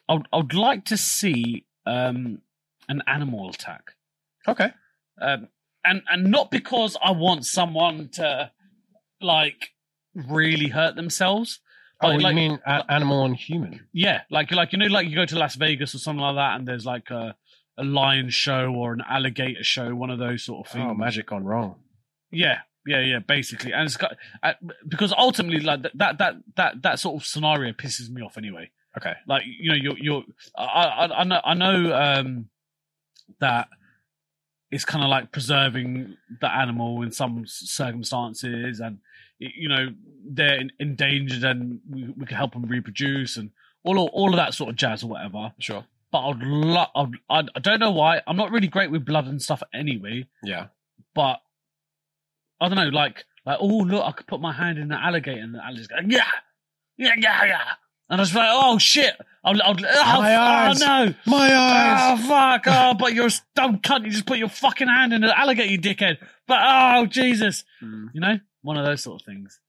I would, I would like to see um, an animal attack. Okay. Um, and and not because I want someone to like really hurt themselves. Oh, But, you like, mean a- animal and human? Yeah, like like you know, like you go to Las Vegas or something like that, and there's like a a lion show or an alligator show, one of those sort of things. Oh, magic gone wrong. Yeah, yeah, yeah. Basically, and it's got uh, because ultimately, like that that that that that sort of scenario pisses me off anyway. Okay. Like you know, you're you're I I, I know I know um, that it's kind of like preserving the animal in some circumstances, and you know they're endangered, and we, we can help them reproduce, and all of, all of that sort of jazz or whatever. Sure. But I'd love. I I don't know why. I'm not really great with blood and stuff anyway. Yeah. But I don't know, like like oh look, I could put my hand in the alligator, and the alligator's going yeah, yeah, yeah, yeah, and I was like, oh shit, I'll, I'll, oh, My eyes. oh no. My eyes. Oh fuck! Oh, but you're a dumb cunt. You just put your fucking hand in an alligator, you dickhead. But oh Jesus, Mm. you know, one of those sort of things.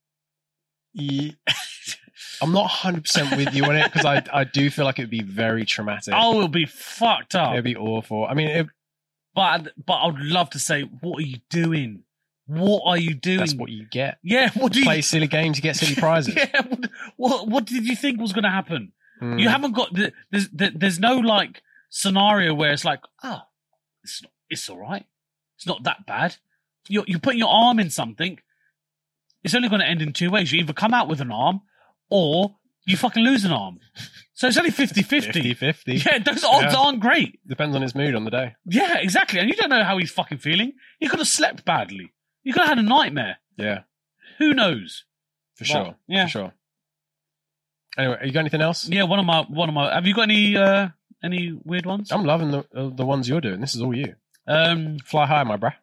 Ye- I'm not one hundred percent with you on it because I I do feel like it would be very traumatic. Oh, it'll be fucked up. It'd be awful. I mean, it, But but I'd love to say, what are you doing? What are you doing? that's what you get. Yeah. What do you Play silly games, you get silly prizes. Yeah. What, what what did you think was going to happen? Mm. You haven't got the, there's there, there's no like scenario where it's like, oh, it's not, it's all right. It's not that bad. You're you're putting your arm in something. It's only going to end in two ways. You either come out with an arm, or you fucking lose an arm. So it's only fifty-fifty. fifty-fifty. Yeah, those odds Yeah. aren't great. Depends on his mood on the day. Yeah, exactly. And you don't know how he's fucking feeling. He could have slept badly. You could have had a nightmare. Yeah, Who knows? for But, sure. yeah. For sure. Anyway, you got anything else? Yeah, one of my one of my. Have you got any uh any weird ones? I'm loving the uh, the ones you're doing. This is all you. Um, Fly high, my bruh.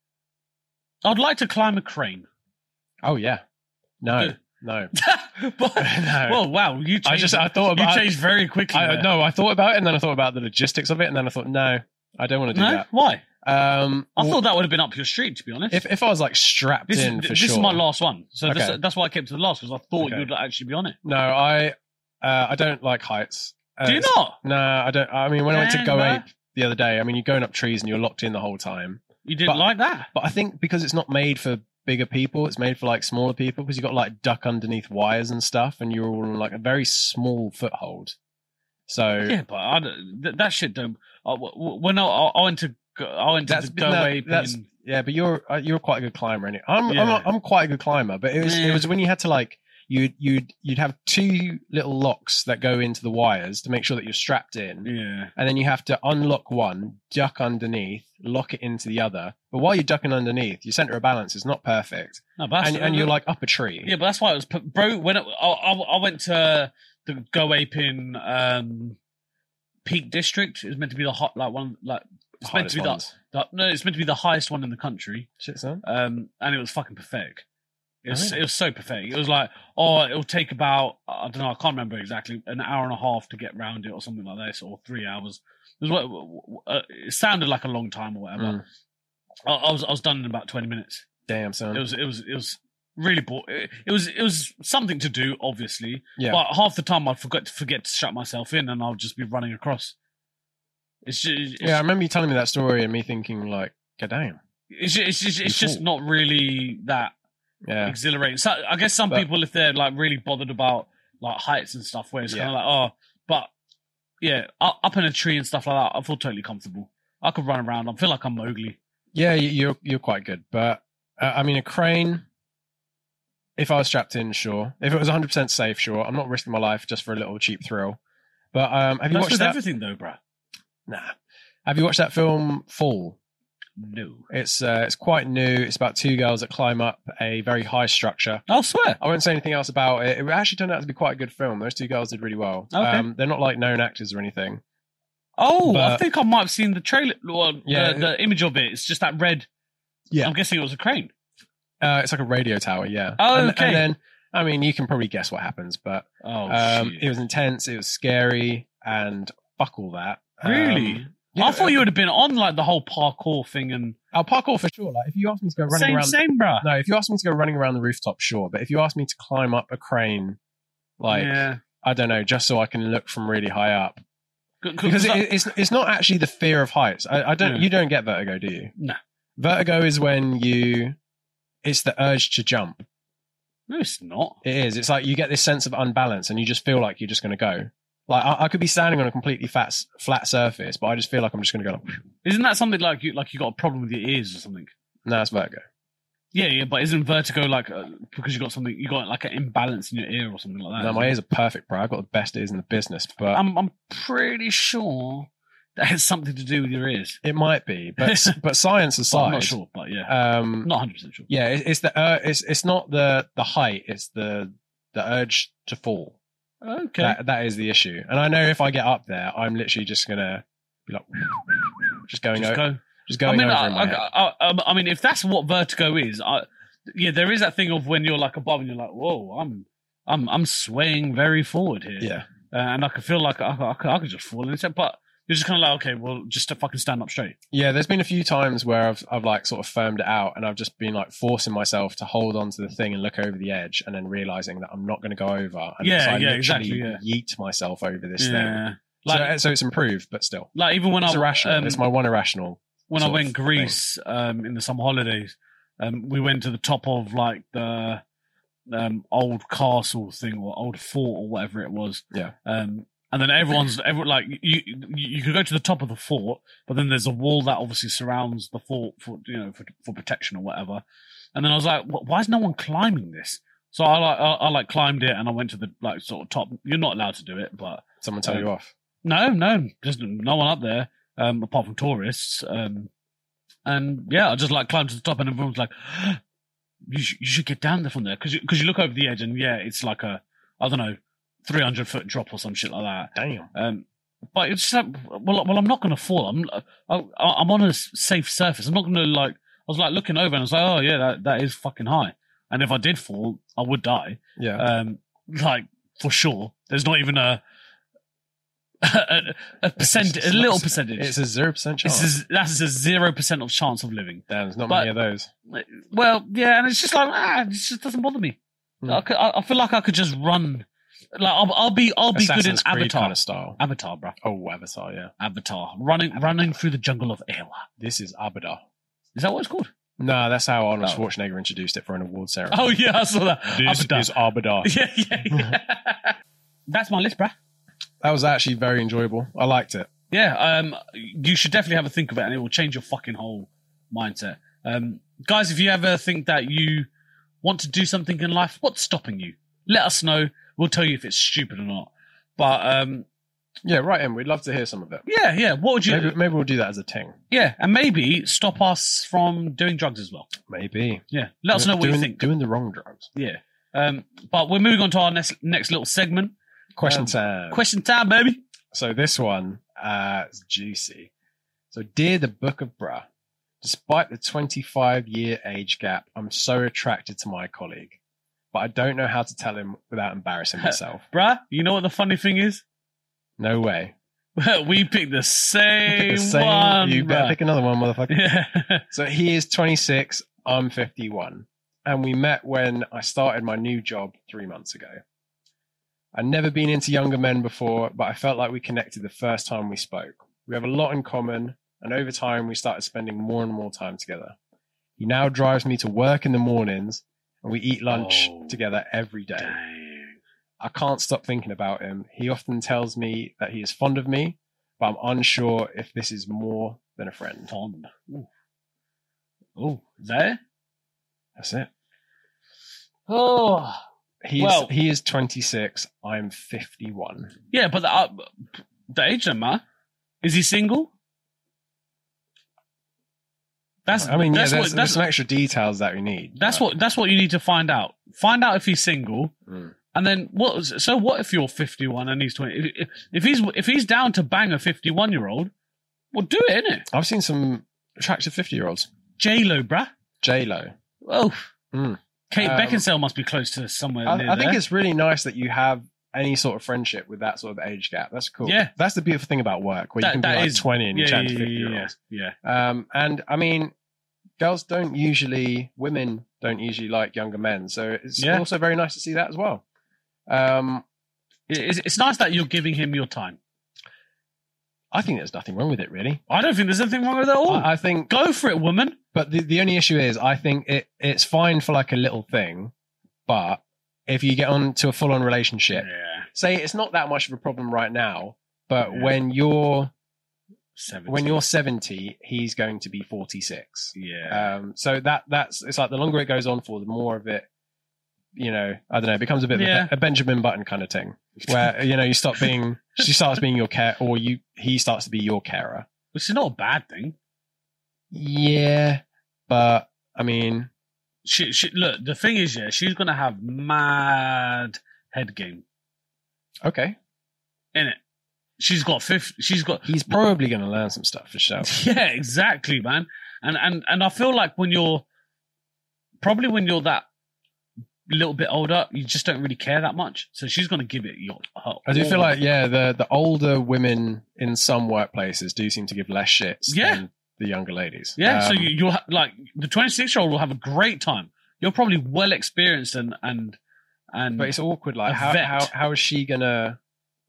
I'd like to climb a crane. Oh yeah. No, Yeah. no. But, No. Well, wow, you changed, I just I thought you about. changed very quickly. I, there. no, I thought about it, and then I thought about the logistics of it, and then I thought, no, I don't want to do no, that. why? Um, I well, thought that would have been up your street, to be honest. if if I was like strapped this in is, for this sure. is my last one, so this, Okay. that's why I kept to the last because I thought Okay. you would actually be on it. No, I uh, I don't like heights. Uh, Do you it's- not? No, I don't. I mean, when I went to Dang, Go man. Ape the other day, I mean, you're going up trees and you're locked in the whole time. You didn't But- like that? But I think because it's not made for bigger people, it's made for like smaller people because you got like duck underneath wires and stuff, and you're all in like a very small foothold. So Yeah, but I, don't- th- that shit don't. I, w- when I, I went to go- I went to that's the Go no, Ape that's in- yeah. But you're uh, you're quite a good climber. Anyway. I'm Yeah. I'm, a, I'm quite a good climber, but it was Yeah. it was when you had to like. You'd you'd you'd have two little locks that go into the wires to make sure that you're strapped in, yeah. and then you have to unlock one, duck underneath, lock it into the other. But while you're ducking underneath, your center of balance is not perfect, No, but that's, and and you're like up a tree. yeah, but that's why it was p- bro. When it, I, I I went to the Go Ape in um, Peak District. It was meant to be the hot like one like it's meant to be the, Hardest ones. the no, it's meant to be the highest one in the country. Shit, son. Um, and it was fucking pathetic. It was, Oh, yeah. it was so pathetic. It was like, oh, it'll take about, I don't know, I can't remember exactly, an hour and a half to get round it or something like this, or three hours. It, was, what- uh, it sounded like a long time or whatever. Mm. I, I was I was done in about twenty minutes. Damn, son. It was it was it was really boring. It, it was it was something to do, obviously, yeah. but half the time I'd forget to forget to shut myself in, and I'll just be running across. It's just, it's, yeah, I remember you telling me that story and me thinking like, God damn. it's just, it's just, it's You just fool. not really that Yeah. exhilarating. So I guess some But- people, if they're like really bothered about like heights and stuff, where it's Yeah. kind of like, oh, but yeah, u- up in a tree and stuff like that, I feel totally comfortable. I could run around. I feel like I'm Mowgli. Yeah, you- you're you're quite good, but uh, I mean a crane. If I was strapped in, sure. If it was one hundred percent safe, sure. I'm not risking my life just for a little cheap thrill. But um, have you That's watched with that? everything, though, bruh. Nah. Have you watched that film Fall? No, It's uh, it's quite new. It's about two girls that climb up a very high structure. I'll swear. I won't say anything else about it. It actually turned out to be quite a good film. Those two girls did really well. Okay. Um, they're not like known actors or anything. Oh, I But- think I might have seen the trailer. Well, Yeah. the, the image of it. It's just that red. Yeah. I'm guessing it was a crane. Uh, it's like a radio tower, yeah. Oh, and, okay. And then, I mean, you can probably guess what happens, but Oh, um, shit. it was intense, it was scary, and fuck all that. Really? Um, yeah, I thought you would have been on like the whole parkour thing and I'll parkour for sure. Like, if you ask me to go running same, around, same, bruh. no, if you ask me to go running around the rooftop, sure. But if you ask me to climb up a crane, like yeah. I don't know, just so I can look from really high up. C- c- Because that- it, it's it's not actually the fear of heights. I, I don't. Yeah. You don't get vertigo, do you? No. Vertigo is when you. It's the urge to jump. no, it's not. It is. It's like you get this sense of unbalance, and you just feel like you're just going to go. Like I, I could be standing on a completely flat flat surface, but I just feel like I'm just going to go. Like, Isn't that something like you like you got a problem with your ears or something? no, it's vertigo. Yeah, yeah, but isn't vertigo like uh, because you got something you got like an imbalance in your ear or something like that? No, isn't my it? ears are perfect, bro. I've got the best ears in the business, but I'm I'm pretty sure that has something to do with your ears. it might be. But but science But aside, I'm not sure, but yeah, um, I'm not one hundred percent sure. yeah, it, it's the uh, it's it's not the the height. It's the the urge to fall. Okay. That that is the issue. And I know if I get up there, I'm literally just gonna be like, just going Just over, go. just I going mean, over I, in my head. I, I, I, I mean, if that's what vertigo is, I, yeah, there is that thing of when you're like above and you're like, whoa, I'm, I'm, I'm swaying very forward here, Yeah, uh, and I could feel like I, I, could, I could just fall into it, but you're just kind of like, okay, well, just to fucking stand up straight. yeah. There's been a few times where I've I've like sort of firmed it out, and I've just been like forcing myself to hold onto the thing and look over the edge, and then realizing that I'm not going to go over. And Yeah, so I yeah, literally exactly, yeah. yeet myself over this thing. Yeah, So, like, so it's improved, but still, like even when it's I irrational. um, it's my one irrational. when I sort went of Greece um, in the summer holidays, um, we went to the top of like the um, old castle thing or old fort or whatever it was. Yeah. Um, and then everyone's everyone like you, you you could go to the top of the fort, but then there's a wall that obviously surrounds the fort for you know for, for protection or whatever. And then I was like, "Wh- why is no one climbing this? So I like I, I like climbed it and I went to the like sort of top. You're not allowed to do it, but Someone tell um, you off. no, no, there's no one up there um, apart from tourists. Um, and yeah, I just like climbed to the top, and everyone's like, "You should, you should get down there from there," because because you, you look over the edge, and yeah, it's like a I don't know, three hundred foot drop or some shit like that. Damn. Um, but it's just like, well, well, I'm not going to fall. I'm I, I'm on a safe surface. I'm not going to like. I was like looking over, and I was like, oh yeah, that that is fucking high. And if I did fall, I would die. Yeah. Um, like for sure. There's not even a a, a percent, It's a not- little percentage. It's a zero percent chance. This is that's a zero percent of chance of living. Damn, there's not but- many of those. Well, yeah, and it's just like ah, it just doesn't bother me. Hmm. I, could, I, I feel like I could just run. Like I'll, I'll be, I'll be good in Assassin's Creed Avatar. kind of style. Avatar, bro. Oh, Avatar, yeah. Avatar, running, running through the jungle of Ewa. This is Abada. Is that what it's called? No, that's how Arnold Oh. Schwarzenegger introduced it for an award ceremony. Oh yeah, I saw that. This Abada. is Abada. Yeah, yeah, yeah. That's my list, bruh. That was actually very enjoyable. I liked it. Yeah, um, you should definitely have a think of it, and it will change your fucking whole mindset. Um, guys, if you ever think that you want to do something in life, what's stopping you? Let us know. We'll tell you if it's stupid or not. But um, Yeah, right in. We'd love to hear some of it. yeah, yeah. What would you? Maybe, maybe we'll do that as a ting. Yeah, and maybe stop us from doing drugs as well. Maybe. Yeah, let us know what doing, you think. Doing the wrong drugs. Yeah. Um, but we're moving on to our next next little segment. Question Um, time. Question time, baby. So this one uh, is juicy. So, dear the Book of Bruh, despite the twenty-five year age gap, I'm so attracted to my colleague, but I don't know how to tell him without embarrassing myself. Bruh, you know what the funny thing is? No way. we picked the same, Pick the same. one. You better bruh. pick another one, motherfucker. Yeah. So he is twenty-six, I'm fifty-one, and we met when I started my new job three months ago. I'd never been into younger men before, but I felt like we connected the first time we spoke. We have a lot in common, and over time we started spending more and more time together. He now drives me to work in the mornings, and we eat lunch Oh, together every day. Dang. I can't stop thinking about him. He often tells me that he is fond of me, but I'm unsure if this is more than a friend. Fond. Ooh. Oh, there? That's it. Oh. He's Well- he is twenty-six. I'm fifty-one. Yeah, but the, uh, the age don't matter. Is he single? That's, I mean, yeah, that's there's, what, there's that's, some extra details that we need. that's but- what that's what you need to find out. Find out if he's single, Mm. and then what? So what if you're fifty-one and he's twenty? If, if, if he's if he's down to bang a fifty-one-year-old, well, do it, innit? I've seen some attractive fifty-year-olds. J Lo, bruh. J Lo. Oh, Mm. Kate Um, Beckinsale must be close to somewhere I, near I think there. it's really nice that you have any sort of friendship with that sort of age gap. That's cool. Yeah. That's the beautiful thing about work, where That- you can that be like is- twenty and you yeah, chat yeah, to yeah, fifty-year-olds. yeah, yeah. Um, and I mean, girls don't usually, women don't usually like younger men. So it's Yeah. also very nice to see that as well. Um, It's, it's nice that you're giving him your time. I think there's nothing wrong with it, really. I don't think there's anything wrong with it at all. I, I think Go for it, woman. But the, the only issue is, I think it, it's fine for like a little thing, but if you get on to a full on relationship, Yeah. say it's not that much of a problem right now, but Yeah. when you're seventy. when you're seventy, he's going to be forty-six. Yeah. Um, so that that's it's like the longer it goes on for, the more of it, you know, I don't know, it becomes a bit Yeah. of a, a Benjamin Button kind of thing, where you know you stop being, she starts being your care, or you he starts to be your carer. Which is not a bad thing. Yeah, but I mean, She, she, look, the thing is, yeah, she's going to have mad head game okay, in it. She's got fifth. She's got. he's probably going to learn some stuff for sure. Yeah, exactly, man. And and and I feel like when you're probably when you're that little bit older, you just don't really care that much. So she's going to give it your. Her I do all. feel like, yeah, the the older women in some workplaces do seem to give less shits Yeah. than the younger ladies. Yeah, so Um, you, you'll ha- like the twenty-six year old will have a great time. You're probably well experienced and and and but it's awkward. Like, a how, vet. how how is she gonna?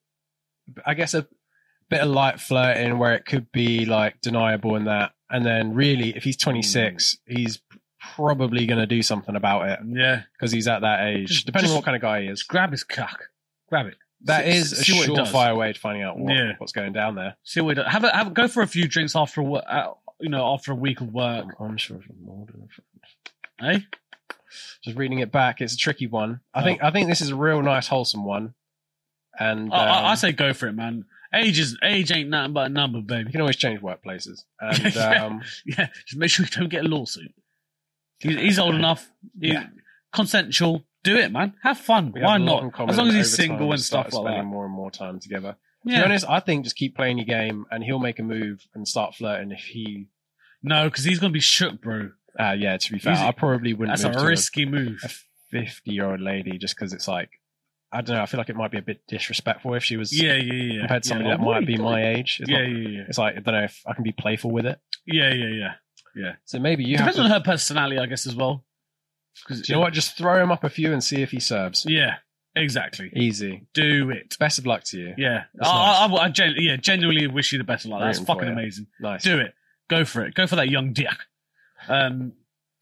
I guess a bit of light flirting where it could be like deniable and that, and then really, if he's twenty-six, he's probably gonna do something about it yeah, because he's at that age. Just- Depending just- on what kind of guy he is, just grab his cock, grab it. that See- is a see what it does. surefire way to finding out what, Yeah. what's going down there. See what it does. Have a have a, go for a few drinks after wo- uh, you know after a week of work. I'm sure it's more than a friend. Eh? Just reading it back, it's a tricky one. I Oh. think I think this is a real nice, wholesome one. And I, I, I um, say go for it, man. Age is age ain't nothing but a number, you baby. can always change workplaces. And Yeah. um, Yeah, just make sure you don't get a lawsuit. He's, he's old enough. He- Yeah. Consensual. Do it, man. Have fun. we Why have a lot not? in common, As long as he's over time single we and stuff started like spending that. more and more time together. To Yeah. be honest, I think just keep playing your game, and he'll make a move and start flirting. If he, No, because he's gonna be shook, bro. uh, yeah, to be fair, He's- I probably wouldn't That's move a to risky move. a fifty-year-old lady just because it's like, I don't know. I feel like it might be a bit disrespectful if she was Yeah, yeah, yeah. compared to somebody yeah. that might be my age. It's, Yeah, not- yeah, yeah, it's like I don't know if I can be playful with it. yeah, yeah, yeah. So maybe you Depends have to, on her personality, I guess, as well. 'Cause- do you know what? Just throw him up a few and see if he serves. Yeah, exactly. Easy. Do it. Best of luck to you. Yeah, That's I, nice. I, I, I gen- yeah, genuinely wish you the best of luck. That's Rooting for fucking you. amazing. Nice. Do it. Go for it. Go for that young dick. Um,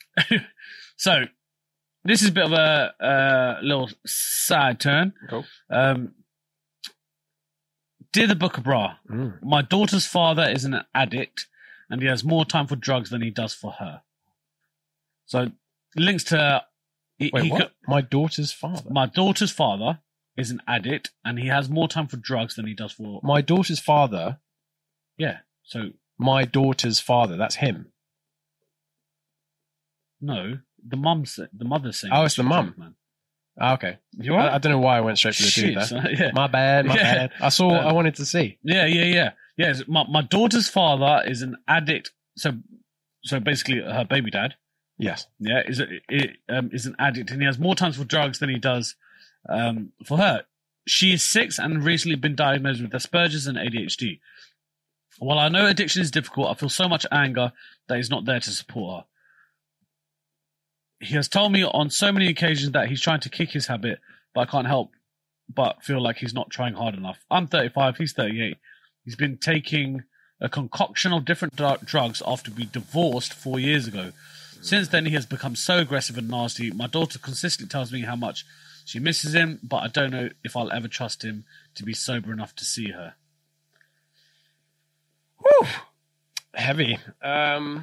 so this is a bit of a uh, little side turn. Cool. Um, Dear the Booker Bra, Mm. my daughter's father is an addict and he has more time for drugs than he does for her. So links to he, Wait, he what? could- My daughter's father. my daughter's father is an addict and he has more time for drugs than he does for My daughter's father. yeah. So My daughter's father. That's him. no, the mum's the mother's saying. Oh, it's the mum. man. Ah, okay. You I, alright? I don't know why I went straight for the Shit, dude there. son, yeah. My bad. My Yeah. bad. I saw what Um, I wanted to see. Yeah, yeah, yeah. Yes, my my daughter's father is an addict. So, so basically, her baby dad, Yes. yeah, is a, it, um, is an addict, and he has more times for drugs than he does um, for her. She is six and recently been diagnosed with Asperger's and A D H D. While I know addiction is difficult, I feel so much anger that he's not there to support her. He has told me on so many occasions that he's trying to kick his habit, but I can't help but feel like he's not trying hard enough. I'm thirty-five, he's thirty-eight. He's been taking a concoction of different dr- drugs after we divorced four years ago. Since then, he has become so aggressive and nasty. My daughter consistently tells me how much she misses him, but I don't know if I'll ever trust him to be sober enough to see her. Whew. Heavy. Um,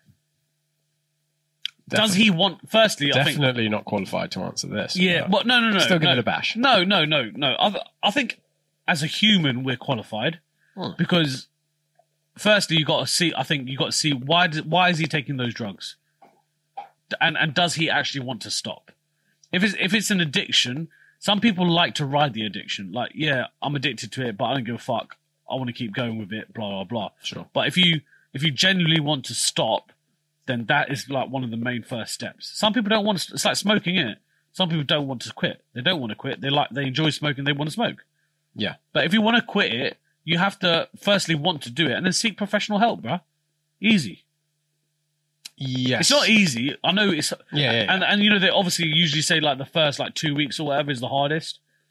Does he want? Firstly, I think. Definitely not qualified to answer this. Yeah, but but no, no, no. still give no. it a bash. No, no, no, no. I, I think as a human, we're qualified Hmm. because, firstly, you got to see. I think you got to see why. Did, why is he taking those drugs, and and does he actually want to stop? If it's if it's an addiction, some people like to ride the addiction. Like, yeah, I'm addicted to it, but I don't give a fuck. I want to keep going with it. Blah blah blah. Sure. But if you if you genuinely want to stop, then that is like one of the main first steps. Some people don't want to. It's like smoking, isn't it? Some people don't want to quit. They don't want to quit. They like they enjoy smoking. They want to smoke. Yeah. But if you want to quit it, you have to firstly want to do it and then seek professional help, bruh. Easy. Yes. It's not easy. I know it's Yeah, yeah, yeah. and and you know they obviously usually say like the first like two weeks or whatever is the hardest. Yeah.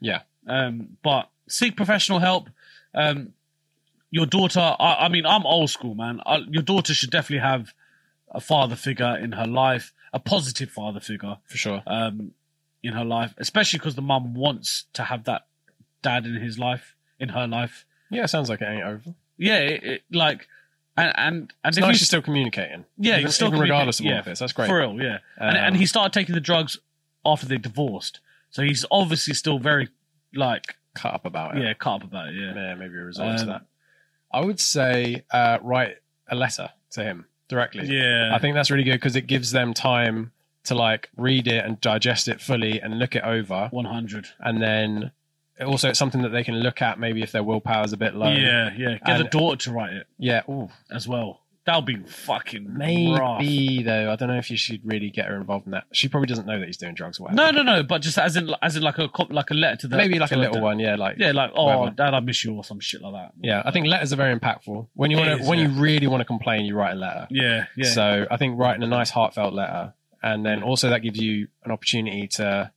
Um, but seek professional help. Um, your daughter, I, I mean, I'm old school, man. I, your daughter should definitely have a father figure in her life, a positive father figure For sure. um, in her life, especially because the mum wants to have that dad in his life, in her life. Yeah, sounds like it ain't over. Yeah, it, it, like, and and and It's if nice you- you're still communicating. yeah, even, you're still even regardless of communicating. all of this. That's great. For real, yeah. and, Um, and he started taking the drugs after they divorced, so he's obviously still very like Cut up about it. yeah, cut up about it. Yeah, Yeah, maybe a resort to Um, that. I would say uh, write a letter to him directly. yeah. I think that's really good because it gives them time to like read it and digest it fully and look it over. one hundred. And then also it's something that they can look at maybe if their willpower's a bit low. Yeah, yeah. Get the And- daughter to write it Yeah. Ooh, as well. That'll be fucking rough. maybe though. I don't know if you should really get her involved in that. She probably doesn't know that he's doing drugs or whatever. No, no, no. But just as in, as in, like a co- like a letter to the Maybe like to a the little dad. one. Yeah, like Yeah, like oh, Whatever. dad, I miss you or some shit like that. yeah. I think letters are very impactful. When you It want to, is, when yeah. you really want to complain, you write a letter. Yeah, yeah. So I think writing a nice heartfelt letter, and then also that gives you an opportunity to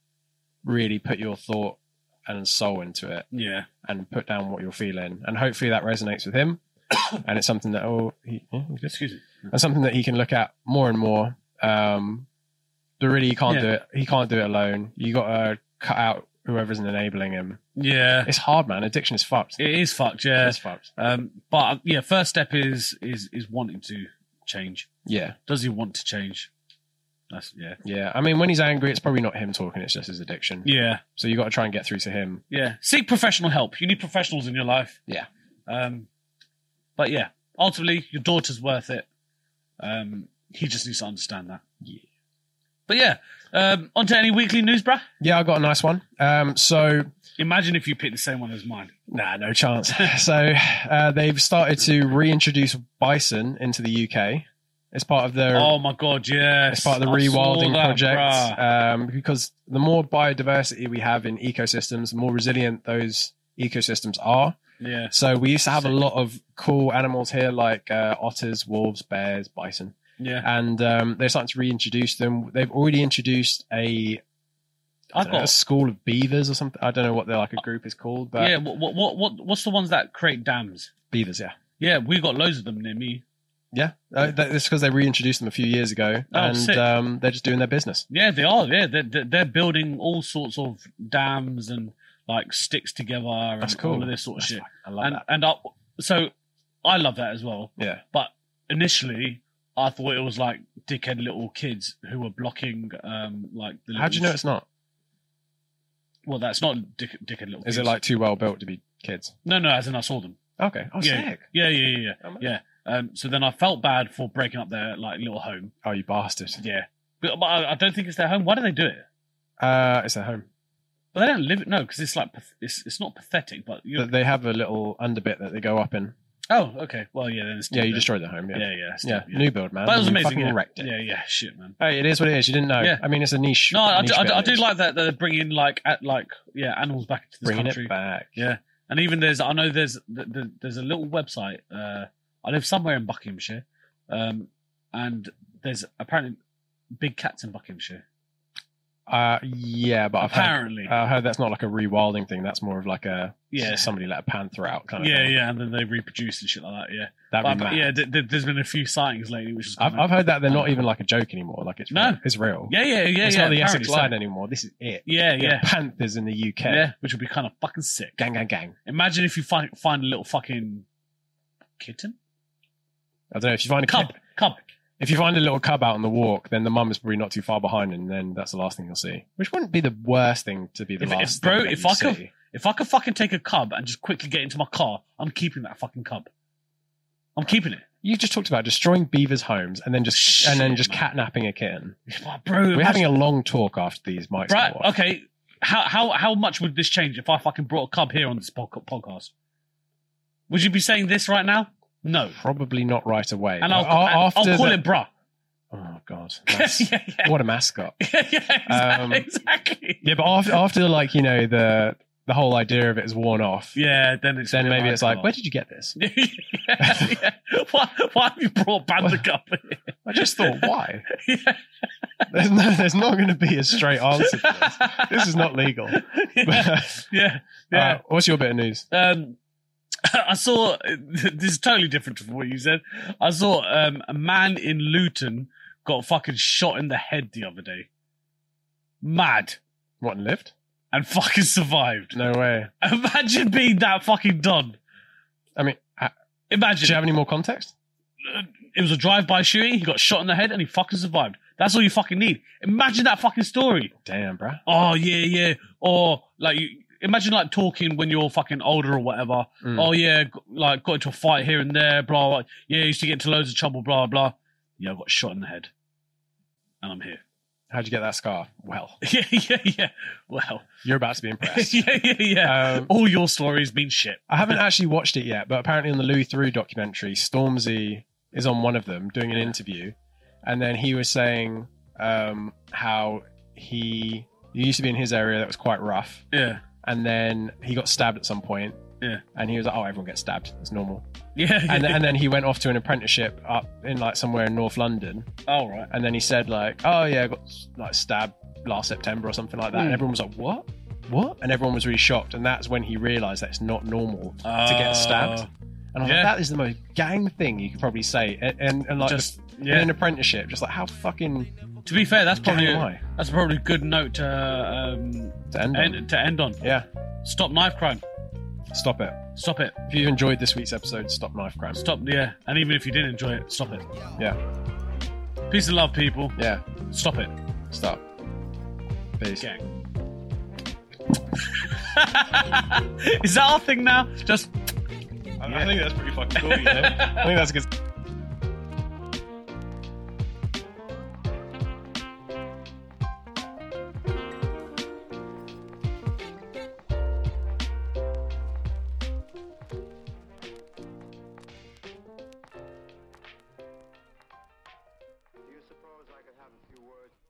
really put your thought and soul into it yeah, and put down what you're feeling, and hopefully that resonates with him, and it's something that oh, he, yeah, he's good. excuse me. And something that he can look at more and more. Um, but really, he can't Yeah. do it. He can't do it alone. You got to cut out whoever's enabling him. Yeah, It's hard, man. Addiction is fucked. it is fucked. Yeah, It's fucked. um, but yeah, first step is is is wanting to change. Yeah, Does he want to change? That's yeah, yeah. I mean, when he's angry, it's probably not him talking. It's just his addiction. yeah, So you got to try and get through to him. yeah. Seek professional help. You need professionals in your life. Yeah. Um, but yeah, ultimately, your daughter's worth it. Um, he just needs to understand that. Yeah. But yeah, um, on to any weekly news, bruh. Yeah, I got a nice one. Um, so Imagine if you picked the same one as mine. nah, no chance. so uh, they've started to reintroduce bison into the U K. It's part of their Oh my god, yes. it's part of the I saw rewilding that, project. bruh. Um, because the more biodiversity we have in ecosystems, the more resilient those ecosystems are. Yeah. So we used to have a lot of cool animals here, like uh, otters, wolves, bears, bison, Yeah. and um, they're starting to reintroduce them. They've already introduced a, I I've don't know, a got school of beavers or something. I don't know what they're like a group is called, but yeah. What, what what what's the ones that create dams? beavers, yeah. Yeah, we got loads of them near me. Yeah, uh, that- it's because they reintroduced them a few years ago, Oh, and sick. um, they're just doing their business. Yeah, they are. Yeah, they're they're, they're building all sorts of dams and like sticks together and That's cool. all of this sort of That's shit. fine. I love And that. and I, so I love that as well. Yeah, But initially, I thought it was like dickhead little kids who were blocking um like the. how do you know little- it's not? Well, that's not dick, dickhead little. Is kids. it like too well built to be kids? No, no. As in, I saw them. Okay. Oh, yeah, sick. yeah, yeah, yeah, yeah. Oh, man. yeah. Um, so then I felt bad for breaking up their like little home. Oh, you bastard. Yeah, but, but I, I don't think it's their home. Why do they do it? Uh, it's at home. But they don't live it. No, because it's like path- it's it's not pathetic. But you. But they have a little underbit that they go up in. Oh, okay. Well, yeah. Then it's Yeah, you stupid. destroyed the home. Yeah, Yeah, yeah. yeah, stupid, yeah. New build, man. But it was You amazing. fucking Yeah. wrecked it. yeah, yeah. Shit, man. Hey, it is what it is. You didn't know. Yeah. I mean, it's a niche. No, I, niche do, I, bit do, I of do niche. like that. They're bringing like at like yeah animals back into this Bringing country. it back. Yeah, and even there's I know there's th- th- there's a little website. Uh, I live somewhere in Buckinghamshire, um, and there's apparently big cats in Buckinghamshire. Uh, yeah, but I've heard, Apparently, I heard that's not like a rewilding thing. That's more of like a Yeah. somebody let a panther out kind of yeah, thing. yeah, and then they reproduce and shit like that. Yeah, That'd but, be but mad. yeah, th- th- there's been a few sightings lately, which is I've, kinda- I've heard that they're not even like a joke anymore. Like it's No. real. It's real. yeah, yeah, yeah, it's yeah. not the apparently Essex so. line anymore. This is it. Yeah, You yeah, get panthers in the U K. yeah, which would be kind of fucking sick. Gang, gang, gang. Imagine if you find find a little fucking kitten, I don't know if you find a cub, kid- cub. If you find a little cub out on the walk, then the mum is probably not too far behind, and then that's the last thing you'll see. Which wouldn't be the worst thing to be the If- last if- bro, thing that if you I could- see. If I could fucking take a cub and just quickly get into my car, I'm keeping that fucking cub. I'm keeping it. You just talked about destroying beavers' homes and then just Shit, and then just man. catnapping a kitten. But bro, We're imagine- having a long talk after these mics. right? go off. Okay, how how how much would this change if I fucking brought a cub here on this pod- podcast? Would you be saying this right now? No. Probably not right away. And I'll, But a- I'll, after I'll call the- it bruh. Oh god, that's- yeah, yeah. what a mascot. yeah, exactly. Um, exactly. Yeah, but after after like you know the the whole idea of it is worn off. Yeah, then it's Then a bit maybe it's like, oh. where did you get this? yeah, yeah. Why, why have you brought Panda Cup here? I just thought, why? yeah. There's no, there's not going to be a straight answer to this. This is not legal. yeah, yeah. yeah. Uh, what's your bit of news? Um, I saw, this is totally different from what you said. I saw um, a man in Luton got fucking shot in the head the other day. Mad. What, and lived? And fucking survived. No way. Imagine being that fucking done. I mean, uh, Imagine. do you have any more context? It was a drive-by shooting. He got shot in the head and he fucking survived. That's all you fucking need. Imagine that fucking story. Damn, bruh. Oh, yeah, yeah. Or, like, you, imagine, like, talking when you're fucking older or whatever. Mm. Oh, yeah, g- like, got into a fight here and there, blah, blah. Yeah, used to get into loads of trouble, blah, blah. Yeah, I got shot in the head. And I'm here. How'd you get that scar? Well, Yeah, yeah, yeah. Well. you're about to be impressed. yeah, yeah, yeah. Um, all your stories mean shit. I haven't actually watched it yet, but apparently on the Louis Theroux documentary, Stormzy is on one of them doing an interview, and then he was saying um, how he, he used to be in his area that was quite rough, Yeah. and then he got stabbed at some point, Yeah. and he was like, "Oh, everyone gets stabbed. It's normal." Yeah. And, and then he went off to an apprenticeship up in like somewhere in North London, All right. and then he said like, "Oh yeah, I got like stabbed last September or something like that," Mm. and everyone was like, "What? What?" And everyone was really shocked, and that's when he realised that it's not normal to get stabbed. Uh, And I was yeah. like, that is the most gang thing you could probably say. And, and, and like Just, in yeah. an apprenticeship, just like how fucking To be fair, that's probably gang am a, I that's probably a good note to um, to end on? end, to end on. Yeah, Stop knife crime. stop it. Stop it. If you enjoyed this week's episode, stop knife crime. Stop. Yeah. And even if you didn't enjoy it, stop it. Yeah, Peace and love, people. yeah, Stop it. stop. Peace. Gang. Is that our thing now? Just. I, I think that's pretty fucking cool. You know? I think that's a good. Do you suppose I could have a few words